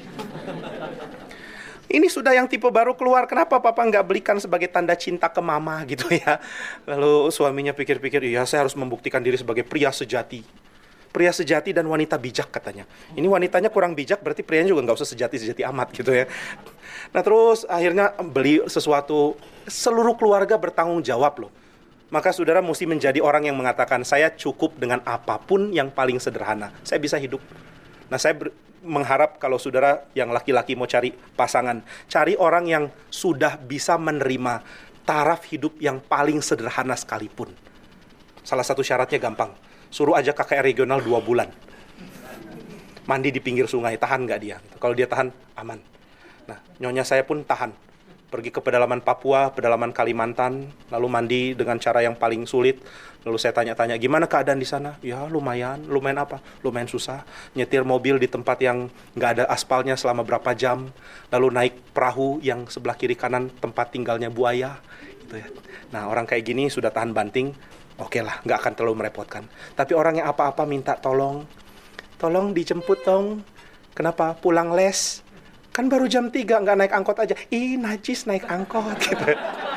Ini sudah yang tipe baru keluar, kenapa Papa nggak belikan sebagai tanda cinta ke Mama gitu ya. Lalu suaminya pikir-pikir, iya saya harus membuktikan diri sebagai pria sejati. Pria sejati dan wanita bijak katanya. Ini wanitanya kurang bijak, berarti prianya juga nggak usah sejati-sejati amat gitu ya. Nah terus akhirnya beli sesuatu, seluruh keluarga bertanggung jawab loh. Maka saudara mesti menjadi orang yang mengatakan, saya cukup dengan apapun yang paling sederhana. Saya bisa hidup. Nah saya ber- mengharap kalau saudara yang laki-laki mau cari pasangan, cari orang yang sudah bisa menerima taraf hidup yang paling sederhana sekalipun. Salah satu syaratnya gampang, suruh aja K K R regional dua bulan. Mandi di pinggir sungai, tahan nggak dia? Kalau dia tahan, aman. Nah, nyonya saya pun tahan. Pergi ke pedalaman Papua, pedalaman Kalimantan, lalu mandi dengan cara yang paling sulit. Lalu saya tanya-tanya, gimana keadaan di sana? Ya lumayan, lumayan apa? Lumayan susah. Nyetir mobil di tempat yang nggak ada aspalnya selama berapa jam. Lalu naik perahu yang sebelah kiri kanan tempat tinggalnya buaya. Gitu ya. Nah orang kayak gini sudah tahan banting, oke lah, nggak akan terlalu merepotkan. Tapi orang yang apa-apa minta tolong, tolong dijemput dong. Kenapa? Pulang les. Kan baru jam tiga, nggak naik angkot aja. Ih, najis naik angkot gitu.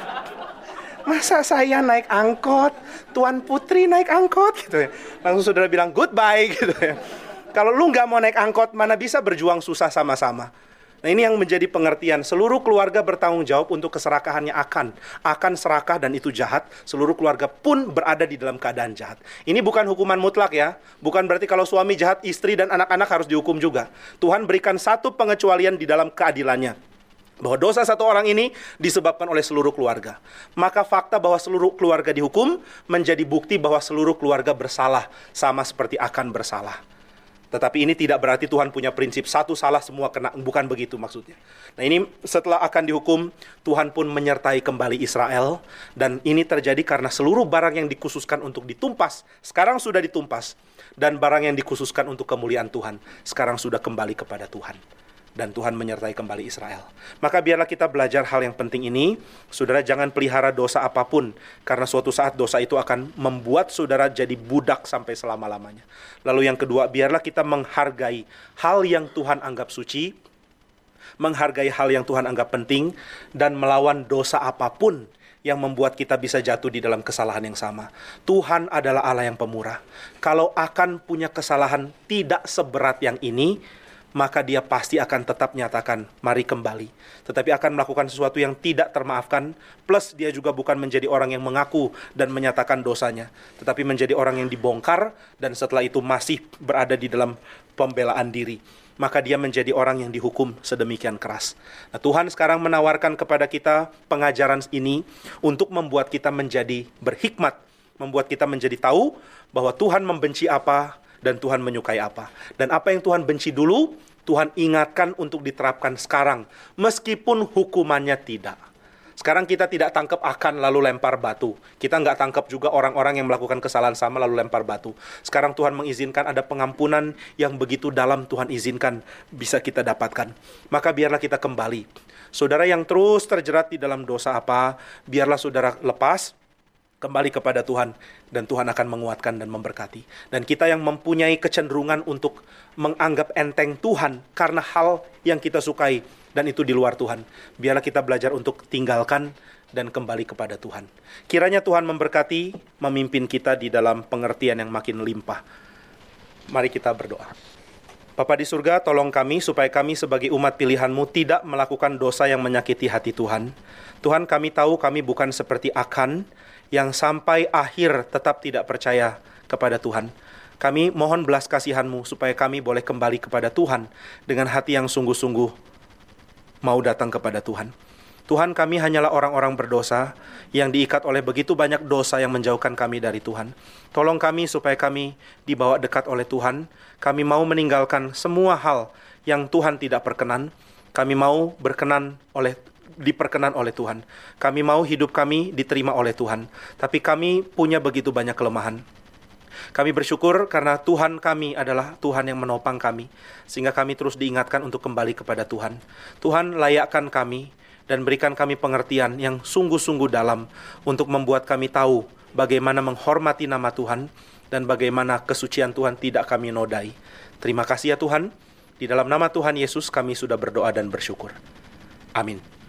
Masa saya naik angkot, Tuan Putri naik angkot gitu ya. Langsung saudara bilang goodbye gitu ya. Kalau lu nggak mau naik angkot, mana bisa berjuang susah sama-sama. Nah ini yang menjadi pengertian. Seluruh keluarga bertanggung jawab untuk keserakahannya akan. Akan serakah dan itu jahat. Seluruh keluarga pun berada di dalam keadaan jahat. Ini bukan hukuman mutlak ya. Bukan berarti kalau suami jahat, istri dan anak-anak harus dihukum juga. Tuhan berikan satu pengecualian di dalam keadilannya. Bahwa dosa satu orang ini disebabkan oleh seluruh keluarga. Maka fakta bahwa seluruh keluarga dihukum menjadi bukti bahwa seluruh keluarga bersalah. Sama seperti akan bersalah. Tetapi ini tidak berarti Tuhan punya prinsip satu salah semua kena, bukan begitu maksudnya. Nah ini setelah akan dihukum, Tuhan pun menyertai kembali Israel. Dan ini terjadi karena seluruh barang yang dikhususkan untuk ditumpas, sekarang sudah ditumpas. Dan barang yang dikhususkan untuk kemuliaan Tuhan, sekarang sudah kembali kepada Tuhan. Dan Tuhan menyertai kembali Israel. Maka biarlah kita belajar hal yang penting ini. Saudara jangan pelihara dosa apapun. Karena suatu saat dosa itu akan membuat saudara jadi budak sampai selama-lamanya. Lalu yang kedua, biarlah kita menghargai hal yang Tuhan anggap suci. Menghargai hal yang Tuhan anggap penting. Dan melawan dosa apapun yang membuat kita bisa jatuh di dalam kesalahan yang sama. Tuhan adalah Allah yang pemurah. Kalau akan punya kesalahan tidak seberat yang ini, maka dia pasti akan tetap nyatakan, mari kembali. Tetapi akan melakukan sesuatu yang tidak termaafkan, plus dia juga bukan menjadi orang yang mengaku dan menyatakan dosanya, tetapi menjadi orang yang dibongkar, dan setelah itu masih berada di dalam pembelaan diri. Maka dia menjadi orang yang dihukum sedemikian keras. Nah, Tuhan sekarang menawarkan kepada kita pengajaran ini untuk membuat kita menjadi berhikmat, membuat kita menjadi tahu bahwa Tuhan membenci apa, dan Tuhan menyukai apa. Dan apa yang Tuhan benci dulu, Tuhan ingatkan untuk diterapkan sekarang. Meskipun hukumannya tidak. Sekarang kita tidak tangkap akan lalu lempar batu. Kita nggak tangkap juga orang-orang yang melakukan kesalahan sama lalu lempar batu. Sekarang Tuhan mengizinkan ada pengampunan yang begitu dalam Tuhan izinkan bisa kita dapatkan. Maka biarlah kita kembali. Saudara yang terus terjerat di dalam dosa apa, biarlah saudara lepas, kembali kepada Tuhan, dan Tuhan akan menguatkan dan memberkati. Dan kita yang mempunyai kecenderungan untuk menganggap enteng Tuhan karena hal yang kita sukai, dan itu di luar Tuhan, biarlah kita belajar untuk tinggalkan dan kembali kepada Tuhan. Kiranya Tuhan memberkati, memimpin kita di dalam pengertian yang makin limpah. Mari kita berdoa. Bapa di surga, tolong kami supaya kami sebagai umat pilihan-Mu tidak melakukan dosa yang menyakiti hati Tuhan. Tuhan, kami tahu kami bukan seperti Akan, yang sampai akhir tetap tidak percaya kepada Tuhan. Kami mohon belas kasihan-Mu supaya kami boleh kembali kepada Tuhan dengan hati yang sungguh-sungguh mau datang kepada Tuhan. Tuhan, kami hanyalah orang-orang berdosa yang diikat oleh begitu banyak dosa yang menjauhkan kami dari Tuhan. Tolong kami supaya kami dibawa dekat oleh Tuhan. Kami mau meninggalkan semua hal yang Tuhan tidak perkenan. Kami mau berkenan oleh diperkenan oleh Tuhan. Kami mau hidup kami diterima oleh Tuhan. Tapi kami punya begitu banyak kelemahan. Kami bersyukur karena Tuhan kami adalah Tuhan yang menopang kami. Sehingga kami terus diingatkan untuk kembali kepada Tuhan. Tuhan, layakkan kami dan berikan kami pengertian yang sungguh-sungguh dalam untuk membuat kami tahu bagaimana menghormati nama Tuhan dan bagaimana kesucian Tuhan tidak kami nodai. Terima kasih ya Tuhan, di dalam nama Tuhan Yesus kami sudah berdoa dan bersyukur. Amin.